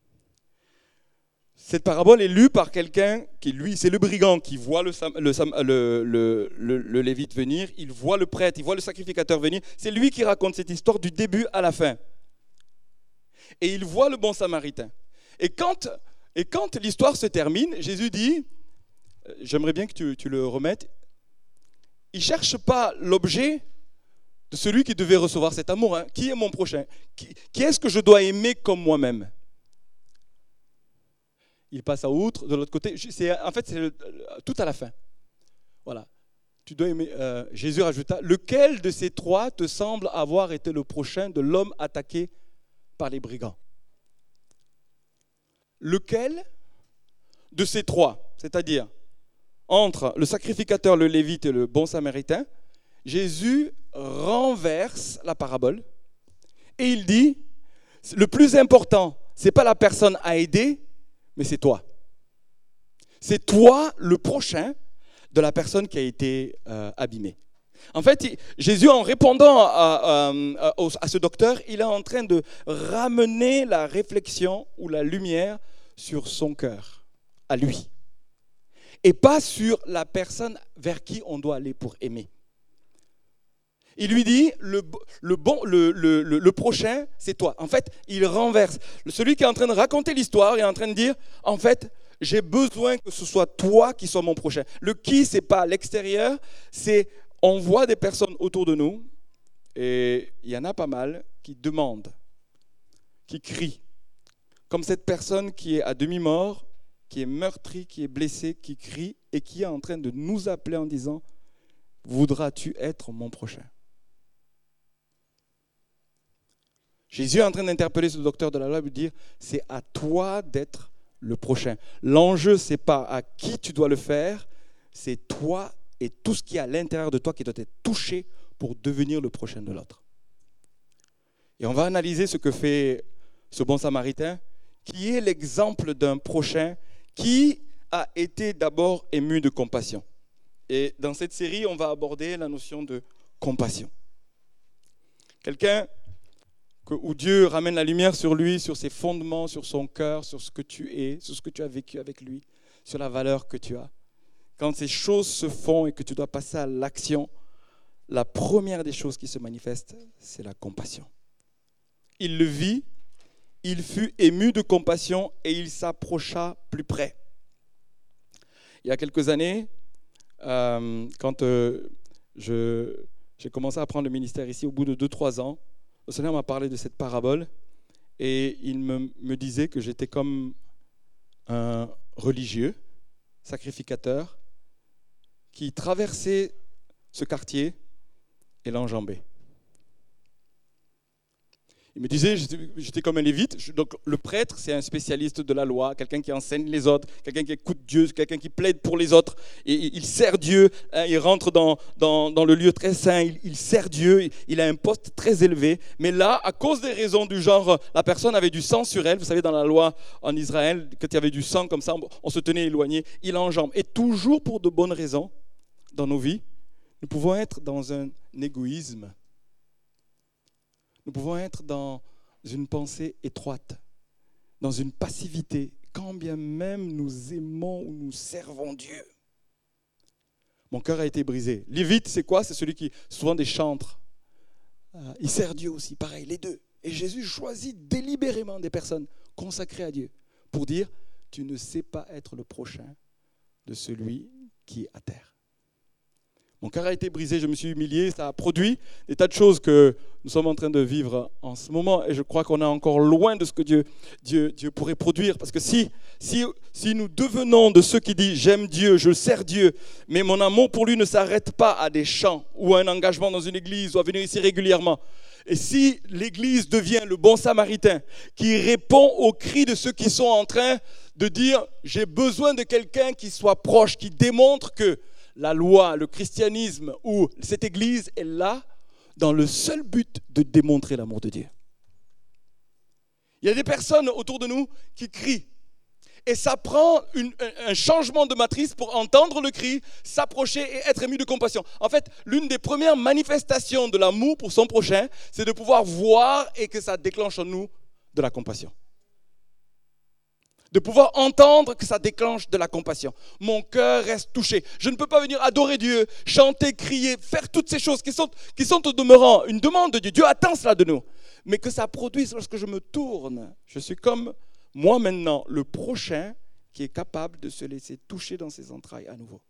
Cette parabole est lue par quelqu'un qui, lui, c'est le brigand qui voit le, le, le, le, le, le lévite venir, il voit le prêtre, il voit le sacrificateur venir. C'est lui qui raconte cette histoire du début à la fin. Et il voit le bon samaritain. Et quand, et quand l'histoire se termine, Jésus dit, j'aimerais bien que tu, tu le remettes, il ne cherche pas l'objet de celui qui devait recevoir cet amour. Hein. Qui est mon prochain? Qui, qui est-ce que je dois aimer comme moi-même? Il passe à outre, de l'autre côté. C'est, en fait, c'est le, tout à la fin. Voilà. Tu dois aimer. Euh, Jésus rajouta, lequel de ces trois te semble avoir été le prochain de l'homme attaqué par les brigands? Lequel de ces trois, c'est-à-dire entre le sacrificateur, le lévite et le bon samaritain, Jésus renverse la parabole et il dit, le plus important, ce n'est pas la personne à aider, mais c'est toi. C'est toi le prochain de la personne qui a été euh, abîmée. En fait, Jésus, en répondant à, à, à ce docteur, il est en train de ramener la réflexion ou la lumière sur son cœur, à lui. Et pas sur la personne vers qui on doit aller pour aimer. Il lui dit, le, le, bon, le, le, le, le prochain, c'est toi. En fait, il renverse. Celui qui est en train de raconter l'histoire est en train de dire, en fait, j'ai besoin que ce soit toi qui sois mon prochain. Le qui, ce n'est pas l'extérieur, c'est on voit des personnes autour de nous, et il y en a pas mal qui demandent, qui crient. Comme cette personne qui est à demi-mort, qui est meurtrie, qui est blessée, qui crie, et qui est en train de nous appeler en disant, voudras-tu être mon prochain? Jésus est en train d'interpeller ce docteur de la loi et lui dire, c'est à toi d'être le prochain. L'enjeu, ce n'est pas à qui tu dois le faire, c'est toi et tout ce qui est à l'intérieur de toi qui doit être touché pour devenir le prochain de l'autre. Et on va analyser ce que fait ce bon samaritain, qui est l'exemple d'un prochain qui a été d'abord ému de compassion. Et dans cette série, on va aborder la notion de compassion. Quelqu'un que, où Dieu ramène la lumière sur lui, sur ses fondements, sur son cœur, sur ce que tu es, sur ce que tu as vécu avec lui, sur la valeur que tu as. quand ces choses se font et que tu dois passer à l'action, la première des choses qui se manifeste, c'est la compassion. Il le vit, il fut ému de compassion et il s'approcha plus près. Il y a quelques années, euh, quand euh, je, j'ai commencé à prendre le ministère ici, au bout de deux trois ans, le Seigneur m'a parlé de cette parabole et il me, me disait que j'étais comme un religieux, sacrificateur, qui traversait ce quartier et l'enjambait. Il me disait, j'étais, j'étais comme un lévite, donc le prêtre, c'est un spécialiste de la loi, quelqu'un qui enseigne les autres, quelqu'un qui écoute Dieu, quelqu'un qui plaide pour les autres, et il sert Dieu, hein, il rentre dans, dans, dans le lieu très saint, il, il sert Dieu, il a un poste très élevé, mais là, à cause des raisons du genre, la personne avait du sang sur elle, vous savez, dans la loi en Israël, quand il y avait du sang comme ça, on se tenait éloigné, il enjambe. Et toujours pour de bonnes raisons, dans nos vies, nous pouvons être dans un égoïsme. Nous pouvons être dans une pensée étroite, dans une passivité, quand bien même nous aimons ou nous servons Dieu. Mon cœur a été brisé. Lévite, c'est quoi? C'est celui qui, souvent des chantres. Euh, il sert Dieu aussi, pareil, les deux. Et Jésus choisit délibérément des personnes consacrées à Dieu pour dire, tu ne sais pas être le prochain de celui qui est à terre. Mon cœur a été brisé, je me suis humilié, ça a produit des tas de choses que nous sommes en train de vivre en ce moment. Et je crois qu'on est encore loin de ce que Dieu, Dieu, Dieu pourrait produire. Parce que si, si, si nous devenons de ceux qui disent « j'aime Dieu, je sers Dieu », mais mon amour pour lui ne s'arrête pas à des chants ou à un engagement dans une église ou à venir ici régulièrement. Et si l'église devient le bon samaritain qui répond aux cris de ceux qui sont en train de dire « j'ai besoin de quelqu'un qui soit proche, qui démontre que la loi, le christianisme ou cette église est là dans le seul but de démontrer l'amour de Dieu. » Il y a des personnes autour de nous qui crient. Et ça prend une, un changement de matrice pour entendre le cri, s'approcher et être ému de compassion. En fait, l'une des premières manifestations de l'amour pour son prochain, c'est de pouvoir voir et que ça déclenche en nous de la compassion. De pouvoir entendre que ça déclenche de la compassion. Mon cœur reste touché. Je ne peux pas venir adorer Dieu, chanter, crier, faire toutes ces choses qui sont, qui sont au demeurant une demande de Dieu. Dieu attend cela de nous. Mais que ça produise lorsque je me tourne. Je suis comme moi maintenant, le prochain qui est capable de se laisser toucher dans ses entrailles à nouveau.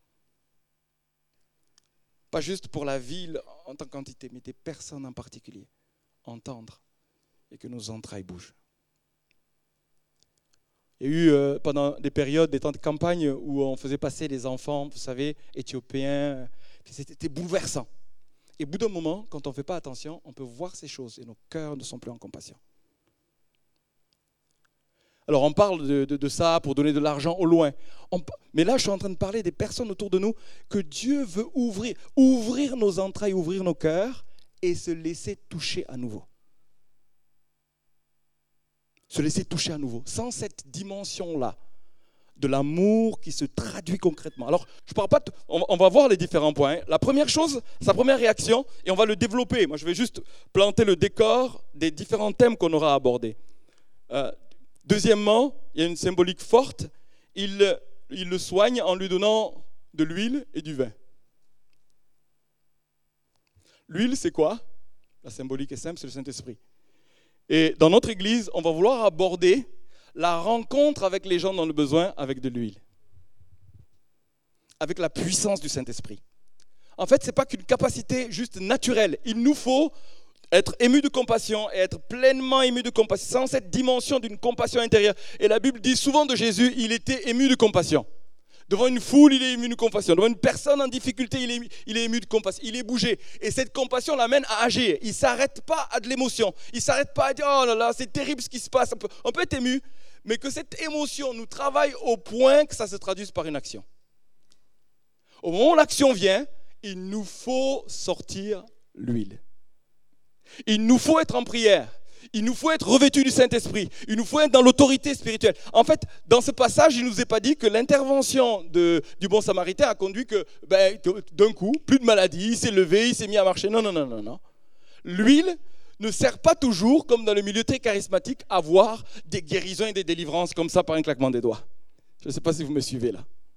Pas juste pour la ville en tant qu'entité, mais des personnes en particulier. Entendre et que nos entrailles bougent. Il y a eu euh, pendant des périodes, des temps de campagne où on faisait passer les enfants, vous savez, éthiopiens. C'était bouleversant. Et au bout d'un moment, quand on ne fait pas attention, on peut voir ces choses et nos cœurs ne sont plus en compassion. Alors on parle de, de, de ça pour donner de l'argent au loin. On, mais là, je suis en train de parler des personnes autour de nous que Dieu veut ouvrir, ouvrir nos entrailles, ouvrir nos cœurs et se laisser toucher à nouveau. Se laisser toucher à nouveau, sans cette dimension-là de l'amour qui se traduit concrètement. Alors, je parle pas de, on, on va voir les différents points. La première chose, sa première réaction, et on va le développer. Moi, je vais juste planter le décor des différents thèmes qu'on aura abordés. Euh, deuxièmement, il y a une symbolique forte. Il, il le soigne en lui donnant de l'huile et du vin. L'huile, c'est quoi? La symbolique est simple, c'est le Saint-Esprit. Et dans notre église, on va vouloir aborder la rencontre avec les gens dans le besoin avec de l'huile. Avec la puissance du Saint-Esprit. En fait, ce n'est pas qu'une capacité juste naturelle. Il nous faut être ému de compassion et être pleinement ému de compassion, sans cette dimension d'une compassion intérieure. Et la Bible dit souvent de Jésus, il était ému de compassion. Devant une foule, il est ému de compassion. Devant une personne en difficulté, il est, ému, il est ému de compassion. Il est bougé. Et cette compassion l'amène à agir. Il ne s'arrête pas à de l'émotion. Il ne s'arrête pas à dire « Oh là là, c'est terrible ce qui se passe ». On peut, on peut être ému, mais que cette émotion nous travaille au point que ça se traduise par une action. Au moment où l'action vient, il nous faut sortir l'huile. Il nous faut être en prière. Il nous faut être revêtus du Saint-Esprit. Il nous faut être dans l'autorité spirituelle. En fait, dans ce passage, il ne nous est pas dit que l'intervention de, du bon samaritain a conduit que, ben, d'un coup, plus de maladie, il s'est levé, il s'est mis à marcher. Non, non, non, non, non. L'huile ne sert pas toujours, comme dans le milieu très charismatique, à voir des guérisons et des délivrances comme ça par un claquement des doigts. Je ne sais pas si vous me suivez là.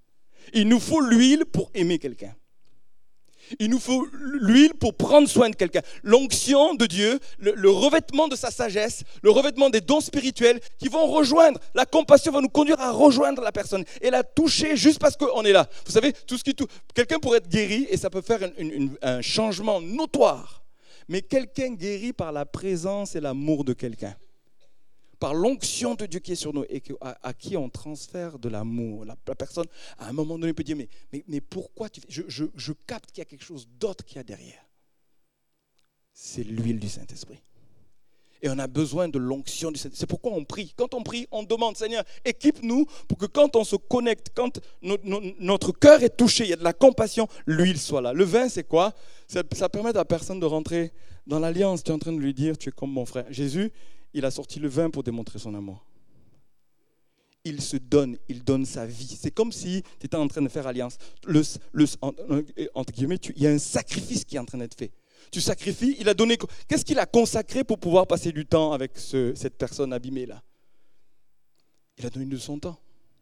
Il nous faut l'huile pour aimer quelqu'un. Il nous faut l'huile pour prendre soin de quelqu'un. L'onction de Dieu, le, le revêtement de sa sagesse, le revêtement des dons spirituels qui vont rejoindre. La compassion va nous conduire à rejoindre la personne et la toucher juste parce qu'on est là. Vous savez, tout ce qui touche. Quelqu'un pourrait être guéri et ça peut faire une, une, un changement notoire. Mais quelqu'un guéri par la présence et l'amour de quelqu'un. Par l'onction de Dieu qui est sur nous et à, à qui on transfère de l'amour. La, la personne, à un moment donné, peut dire, mais, mais, mais pourquoi tu fais je, je, je capte qu'il y a quelque chose d'autre qu'il y a derrière. C'est l'huile du Saint-Esprit. Et on a besoin de l'onction du Saint-Esprit. C'est pourquoi on prie. Quand on prie, on demande, Seigneur, équipe-nous pour que quand on se connecte, quand no, no, notre cœur est touché, il y a de la compassion, l'huile soit là. Le vin, c'est quoi ? ça, ça permet à la personne de rentrer dans l'alliance. Tu es en train de lui dire, tu es comme mon frère. Jésus, il a sorti le vin pour démontrer son amour. Il se donne, il donne sa vie. C'est comme si tu étais en train de faire alliance. Le, le, entre guillemets, tu, il y a un sacrifice qui est en train d'être fait. Tu sacrifies, il a donné... Qu'est-ce qu'il a consacré pour pouvoir passer du temps avec ce, cette personne abîmée là ? Il a donné de son temps.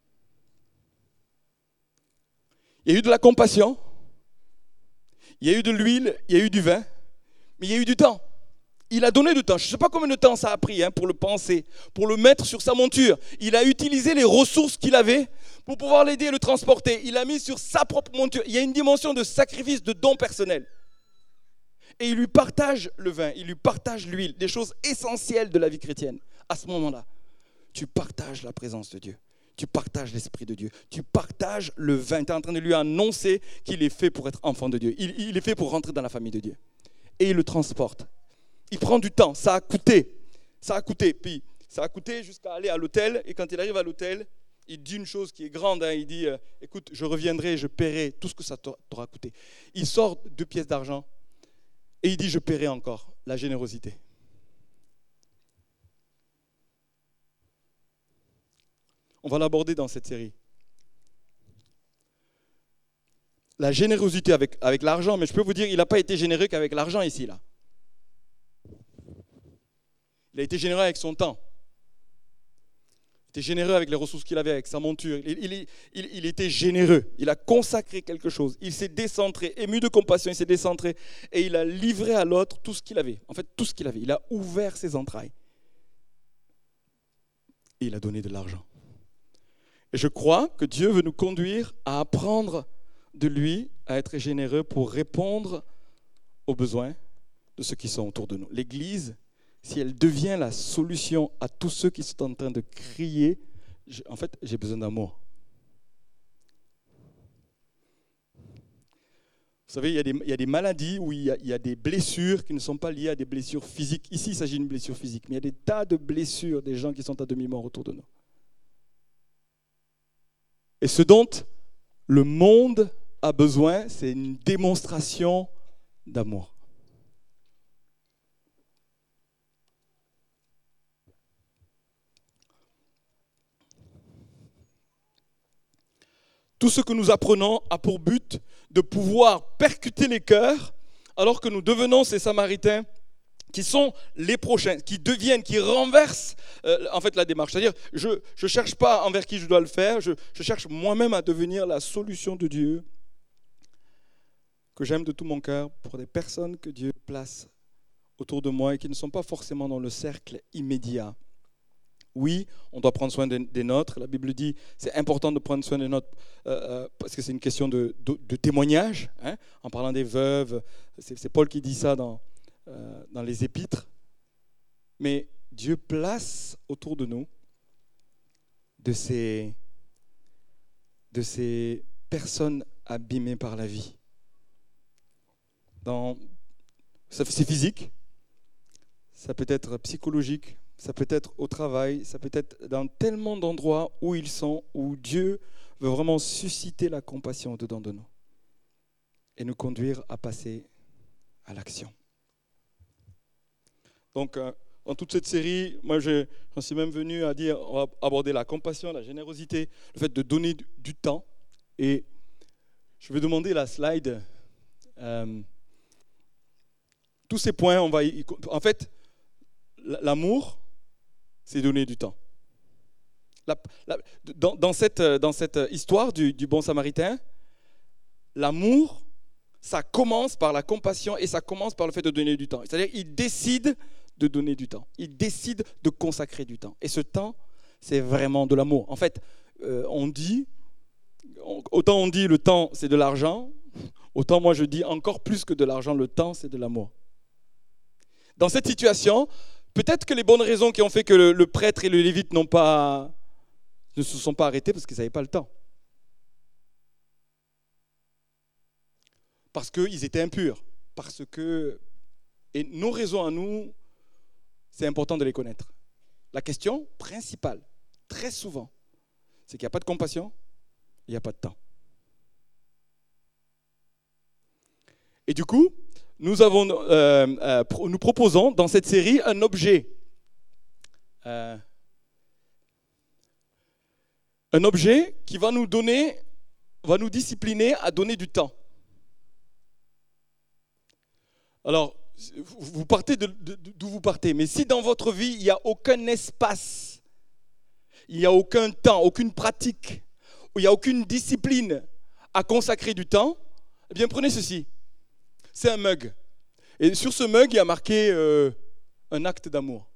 Il y a eu de la compassion, il y a eu de l'huile, il y a eu du vin, mais il y a eu du temps. Il a donné du temps. Je ne sais pas combien de temps ça a pris hein, pour le penser, pour le mettre sur sa monture. Il a utilisé les ressources qu'il avait pour pouvoir l'aider et le transporter. Il l'a mis sur sa propre monture. Il y a une dimension de sacrifice, de don personnel. Et il lui partage le vin, il lui partage l'huile, des choses essentielles de la vie chrétienne. À ce moment-là, tu partages la présence de Dieu. Tu partages l'Esprit de Dieu. Tu partages le vin. Tu es en train de lui annoncer qu'il est fait pour être enfant de Dieu. Il, il est fait pour rentrer dans la famille de Dieu. Et il le transporte. Il prend du temps, ça a coûté, ça a coûté, puis ça a coûté jusqu'à aller à l'hôtel, et quand il arrive à l'hôtel, il dit une chose qui est grande, hein, il dit, euh, écoute, je reviendrai, je paierai tout ce que ça t'aura coûté. Il sort deux pièces d'argent, et il dit, je paierai encore, la générosité. On va l'aborder dans cette série. La générosité avec, avec l'argent, mais je peux vous dire, il n'a pas été généreux qu'avec l'argent ici, là. Il a été généreux avec son temps. Il était généreux avec les ressources qu'il avait, avec sa monture. Il, il, il, il était généreux. Il a consacré quelque chose. Il s'est décentré, ému de compassion, il s'est décentré et il a livré à l'autre tout ce qu'il avait. En fait, tout ce qu'il avait. Il a ouvert ses entrailles. Et il a donné de l'argent. Et je crois que Dieu veut nous conduire à apprendre de lui, à être généreux pour répondre aux besoins de ceux qui sont autour de nous. L'Église, si elle devient la solution à tous ceux qui sont en train de crier, en fait, j'ai besoin d'amour. Vous savez, il y a des, il y a des maladies où il y a, il y a des blessures qui ne sont pas liées à des blessures physiques. Ici, il s'agit d'une blessure physique, mais il y a des tas de blessures des gens qui sont à demi-mort autour de nous. Et ce dont le monde a besoin, c'est une démonstration d'amour. Tout ce que nous apprenons a pour but de pouvoir percuter les cœurs alors que nous devenons ces Samaritains qui sont les prochains, qui deviennent, qui renversent euh, en fait la démarche. C'est-à-dire, je ne cherche pas envers qui je dois le faire, je, je cherche moi-même à devenir la solution de Dieu que j'aime de tout mon cœur pour des personnes que Dieu place autour de moi et qui ne sont pas forcément dans le cercle immédiat. Oui, on doit prendre soin des nôtres. La Bible dit c'est important de prendre soin des nôtres euh, parce que c'est une question de, de, de témoignage. Hein, en parlant des veuves, c'est, c'est Paul qui dit ça dans, euh, dans les Épîtres. Mais Dieu place autour de nous de ces, de ces personnes abîmées par la vie. Dans, c'est physique, ça peut être psychologique, ça peut être au travail, ça peut être dans tellement d'endroits où ils sont, où Dieu veut vraiment susciter la compassion dedans de nous et nous conduire à passer à l'action. Donc, euh, dans toute cette série, moi, je, j'en suis même venu à dire, on va aborder la compassion, la générosité, le fait de donner du, du temps. Et je vais demander la slide. Euh, tous ces points, on va y, en fait, l'amour, c'est donner du temps. La- la- dans, dans cette, dans cette histoire du, du bon samaritain, l'amour, ça commence par la compassion et ça commence par le fait de donner du temps. C'est-à-dire qu'il décide de donner du temps. Il décide de consacrer du temps. Et ce temps, c'est vraiment de l'amour. En fait, euh, on dit, autant on dit le temps, c'est de l'argent, autant moi je dis encore plus que de l'argent, le temps, c'est de l'amour. Dans cette situation, peut-être que les bonnes raisons qui ont fait que le, le prêtre et le lévite n'ont pas, ne se sont pas arrêtés parce qu'ils n'avaient pas le temps. Parce qu'ils étaient impurs. Parce que... Et nos raisons à nous, c'est important de les connaître. La question principale, très souvent, c'est qu'il n'y a pas de compassion, il n'y a pas de temps. Et du coup, nous, avons, euh, euh, nous proposons dans cette série un objet. Euh, un objet qui va nous donner, va nous discipliner à donner du temps. Alors, vous partez de, de, d'où vous partez, mais si dans votre vie, il n'y a aucun espace, il n'y a aucun temps, aucune pratique, il n'y a aucune discipline à consacrer du temps, eh bien prenez ceci. C'est un mug. Et sur ce mug, il y a marqué euh, un acte d'amour.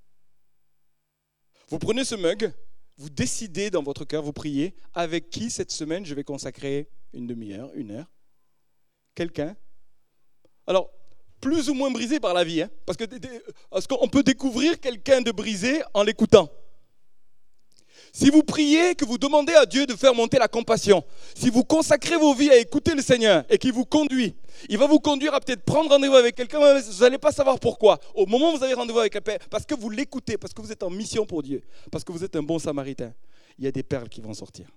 Vous prenez ce mug, vous décidez dans votre cœur, vous priez, avec qui cette semaine je vais consacrer une demi-heure, une heure. Quelqu'un. Alors, plus ou moins brisé par la vie, hein, parce, que, parce qu'on peut découvrir quelqu'un de brisé en l'écoutant. Si vous priez, que vous demandez à Dieu de faire monter la compassion, si vous consacrez vos vies à écouter le Seigneur et qu'il vous conduit, il va vous conduire à peut-être prendre rendez-vous avec quelqu'un, vous n'allez pas savoir pourquoi. Au moment où vous avez rendez-vous avec quelqu'un, parce que vous l'écoutez, parce que vous êtes en mission pour Dieu, parce que vous êtes un bon samaritain, il y a des perles qui vont sortir.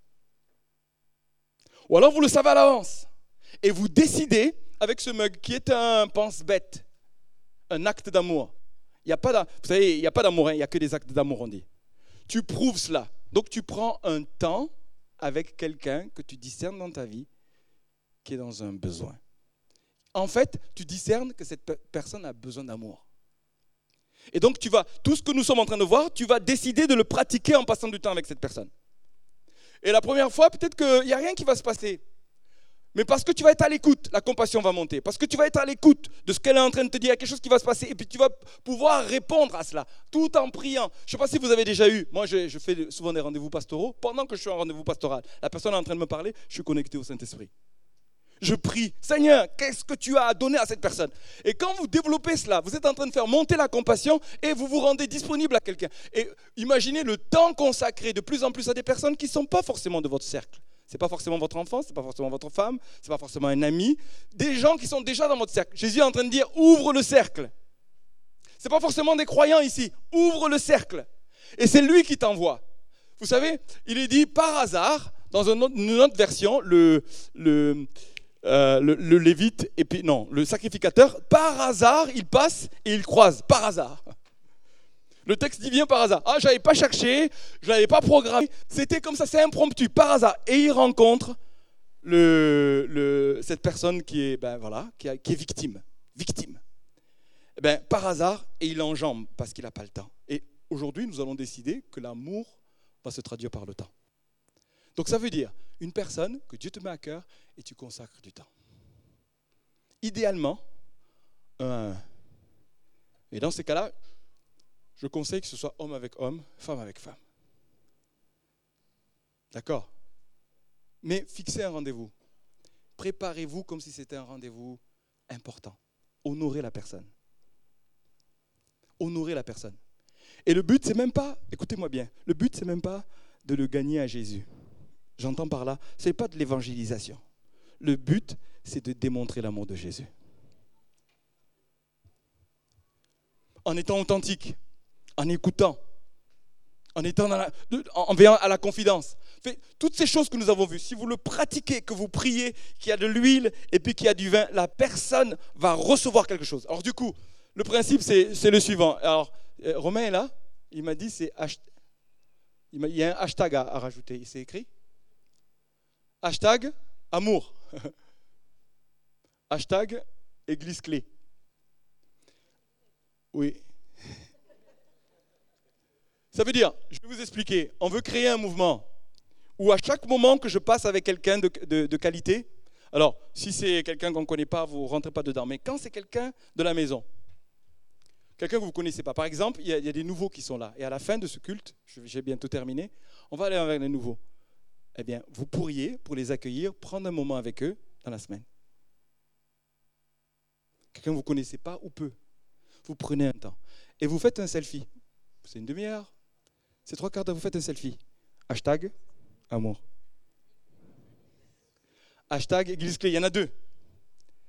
Ou alors vous le savez à l'avance et vous décidez avec ce mug qui est un pense-bête, un acte d'amour. Il y a pas d'a- vous savez, il n'y a pas d'amour, hein, il n'y a que des actes d'amour, on dit. Tu prouves cela. Donc tu prends un temps avec quelqu'un que tu discernes dans ta vie qui est dans un besoin. En fait, tu discernes que cette pe- personne a besoin d'amour. Et donc tu vas, tout ce que nous sommes en train de voir, tu vas décider de le pratiquer en passant du temps avec cette personne. Et la première fois, peut-être qu'il n'y a rien qui va se passer. Mais parce que tu vas être à l'écoute, la compassion va monter. Parce que tu vas être à l'écoute de ce qu'elle est en train de te dire, il y a quelque chose qui va se passer. Et puis tu vas pouvoir répondre à cela, tout en priant. Je ne sais pas si vous avez déjà eu, moi je, je fais souvent des rendez-vous pastoraux. Pendant que je suis en rendez-vous pastoral, la personne est en train de me parler, je suis connecté au Saint-Esprit. Je prie, Seigneur, qu'est-ce que tu as à donner à cette personne? Et quand vous développez cela, vous êtes en train de faire monter la compassion et vous vous rendez disponible à quelqu'un. Et imaginez le temps consacré de plus en plus à des personnes qui ne sont pas forcément de votre cercle. Ce n'est pas forcément votre enfant, ce n'est pas forcément votre femme, ce n'est pas forcément un ami. Des gens qui sont déjà dans votre cercle. Jésus est en train de dire, ouvre le cercle. Ce n'est pas forcément des croyants ici. Ouvre le cercle. Et c'est lui qui t'envoie. Vous savez, il est dit par hasard, dans une autre, une autre version, le, le, euh, le, le lévite, et puis non, le sacrificateur, par hasard, il passe et il croise. Par hasard. Le texte dit vient par hasard. Ah, je n'avais pas cherché, je ne l'avais pas programmé. C'était comme ça, c'est impromptu, par hasard. Et il rencontre le, le, cette personne qui est, ben, voilà, qui, a, qui est victime. Victime. Eh ben, par hasard, et il enjambe parce qu'il n'a pas le temps. Et aujourd'hui, nous allons décider que l'amour va se traduire par le temps. Donc ça veut dire une personne que Dieu te met à cœur et tu consacres du temps. Idéalement, un à un. Et dans ces cas-là, je conseille que ce soit homme avec homme, femme avec femme. D'accord? Mais fixez un rendez-vous. Préparez-vous comme si c'était un rendez-vous important. Honorez la personne. Honorez la personne. Et le but, c'est même pas, écoutez-moi bien, le but, c'est même pas de le gagner à Jésus. J'entends par là, ce n'est pas de l'évangélisation. Le but, c'est de démontrer l'amour de Jésus. En étant authentique, en écoutant, en étant dans la, en veillant à la confidence. Fait, toutes ces choses que nous avons vues, si vous le pratiquez, que vous priez, qu'il y a de l'huile et puis qu'il y a du vin, la personne va recevoir quelque chose. Alors du coup, le principe, c'est, c'est le suivant. Alors, Romain est là, il m'a dit, c'est il, il y a un hashtag à, à rajouter, c'est écrit. Hashtag amour. Hashtag église clé. Oui. Ça veut dire, je vais vous expliquer, on veut créer un mouvement où à chaque moment que je passe avec quelqu'un de, de, de qualité, alors si c'est quelqu'un qu'on ne connaît pas, vous ne rentrez pas dedans, mais quand c'est quelqu'un de la maison, quelqu'un que vous ne connaissez pas, par exemple, il y, a, il y a des nouveaux qui sont là, et à la fin de ce culte, j'ai bientôt terminé, on va aller avec les nouveaux. Eh bien, vous pourriez, pour les accueillir, prendre un moment avec eux dans la semaine. Quelqu'un que vous ne connaissez pas ou peu. Vous prenez un temps et vous faites un selfie. C'est une demi-heure, c'est trois quarts d'heure, vous faites un selfie. Hashtag amour. Hashtag Église Clé, il y en a deux. D'accord ?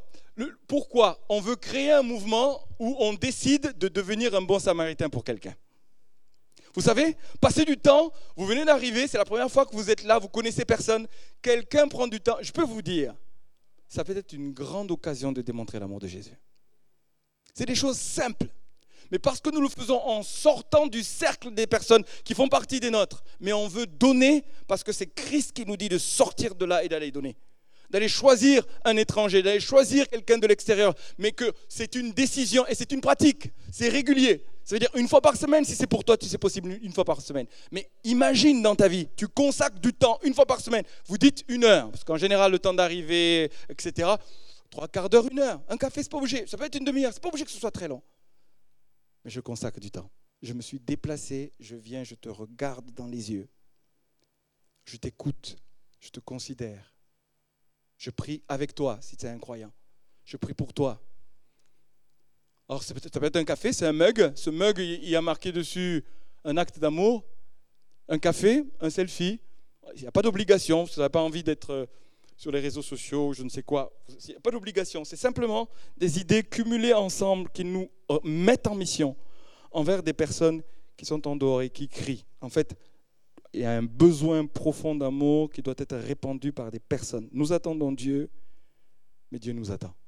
Le, pourquoi ? On veut créer un mouvement où on décide de devenir un bon samaritain pour quelqu'un. Vous savez, passer du temps, vous venez d'arriver, c'est la première fois que vous êtes là, vous ne connaissez personne, quelqu'un prend du temps, je peux vous dire, ça peut être une grande occasion de démontrer l'amour de Jésus. C'est des choses simples. Mais parce que nous le faisons en sortant du cercle des personnes qui font partie des nôtres, mais on veut donner parce que c'est Christ qui nous dit de sortir de là et d'aller donner. D'aller choisir un étranger, d'aller choisir quelqu'un de l'extérieur, mais que c'est une décision et c'est une pratique, c'est régulier. Ça veut dire une fois par semaine, si c'est pour toi, si c'est possible, une fois par semaine. Mais imagine dans ta vie, tu consacres du temps une fois par semaine, vous dites une heure, parce qu'en général, le temps d'arriver, et cetera, trois quarts d'heure, une heure. Un café, c'est pas obligé, ça peut être une demi-heure, c'est pas obligé que ce soit très long. Mais je consacre du temps. Je me suis déplacé, je viens, je te regarde dans les yeux. Je t'écoute, je te considère. Je prie avec toi, si tu es un croyant. Je prie pour toi. Alors, ça peut être, ça peut être un café, c'est un mug. Ce mug, il y a marqué dessus un acte d'amour, un café, un selfie. Il n'y a pas d'obligation, si vous n'avez pas envie d'être sur les réseaux sociaux, je ne sais quoi. Il n'y a pas d'obligation, c'est simplement des idées cumulées ensemble qui nous mettent en mission envers des personnes qui sont en dehors et qui crient. En fait, il y a un besoin profond d'amour qui doit être répandu par des personnes. Nous attendons Dieu, mais Dieu nous attend.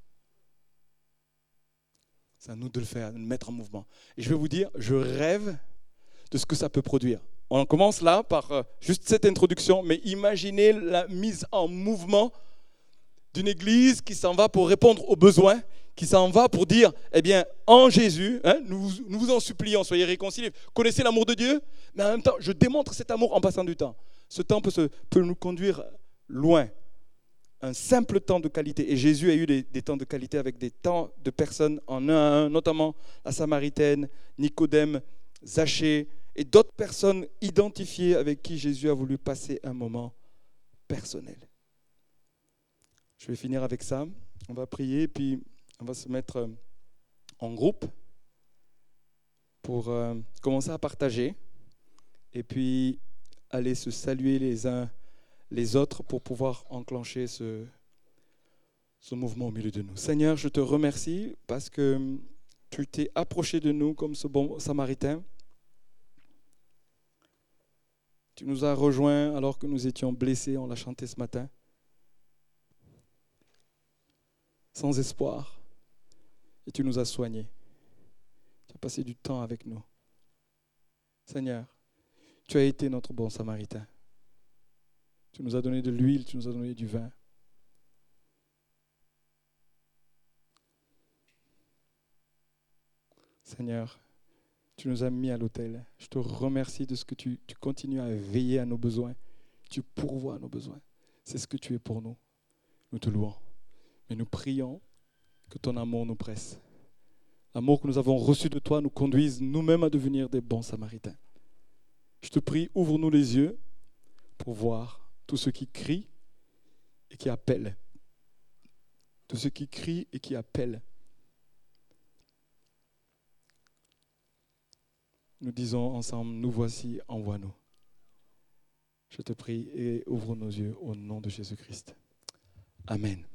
C'est à nous de le faire, de le mettre en mouvement. Et je vais vous dire, je rêve de ce que ça peut produire. On commence là par euh, juste cette introduction, mais imaginez la mise en mouvement d'une église qui s'en va pour répondre aux besoins, qui s'en va pour dire, eh bien, en Jésus, hein, nous, nous vous en supplions, soyez réconciliés. Connaissez l'amour de Dieu, mais en même temps, je démontre cet amour en passant du temps. Ce temps peut, se, peut nous conduire loin. Un simple temps de qualité. Et Jésus a eu des, des temps de qualité avec des temps de personnes en un à un, notamment la Samaritaine, Nicodème, Zachée, et d'autres personnes identifiées avec qui Jésus a voulu passer un moment personnel. Je vais finir avec ça. On va prier, puis on va se mettre en groupe pour euh, commencer à partager et puis aller se saluer les uns les autres pour pouvoir enclencher ce, ce mouvement au milieu de nous. Seigneur, je te remercie parce que tu t'es approché de nous comme ce bon Samaritain. Tu nous as rejoints alors que nous étions blessés, on l'a chanté ce matin, sans espoir. Et tu nous as soignés. Tu as passé du temps avec nous. Seigneur, tu as été notre bon Samaritain. Tu nous as donné de l'huile, tu nous as donné du vin. Seigneur, tu nous as mis à l'autel. Je te remercie de ce que tu, tu continues à veiller à nos besoins. Tu pourvois à nos besoins. C'est ce que tu es pour nous. Nous te louons. Mais nous prions que ton amour nous presse. L'amour que nous avons reçu de toi nous conduise nous-mêmes à devenir des bons Samaritains. Je te prie, ouvre-nous les yeux pour voir tous ceux qui crient et qui appellent. Tous ceux qui crient et qui appellent. Nous disons ensemble, nous voici, envoie-nous. Je te prie et ouvre nos yeux au nom de Jésus-Christ. Amen.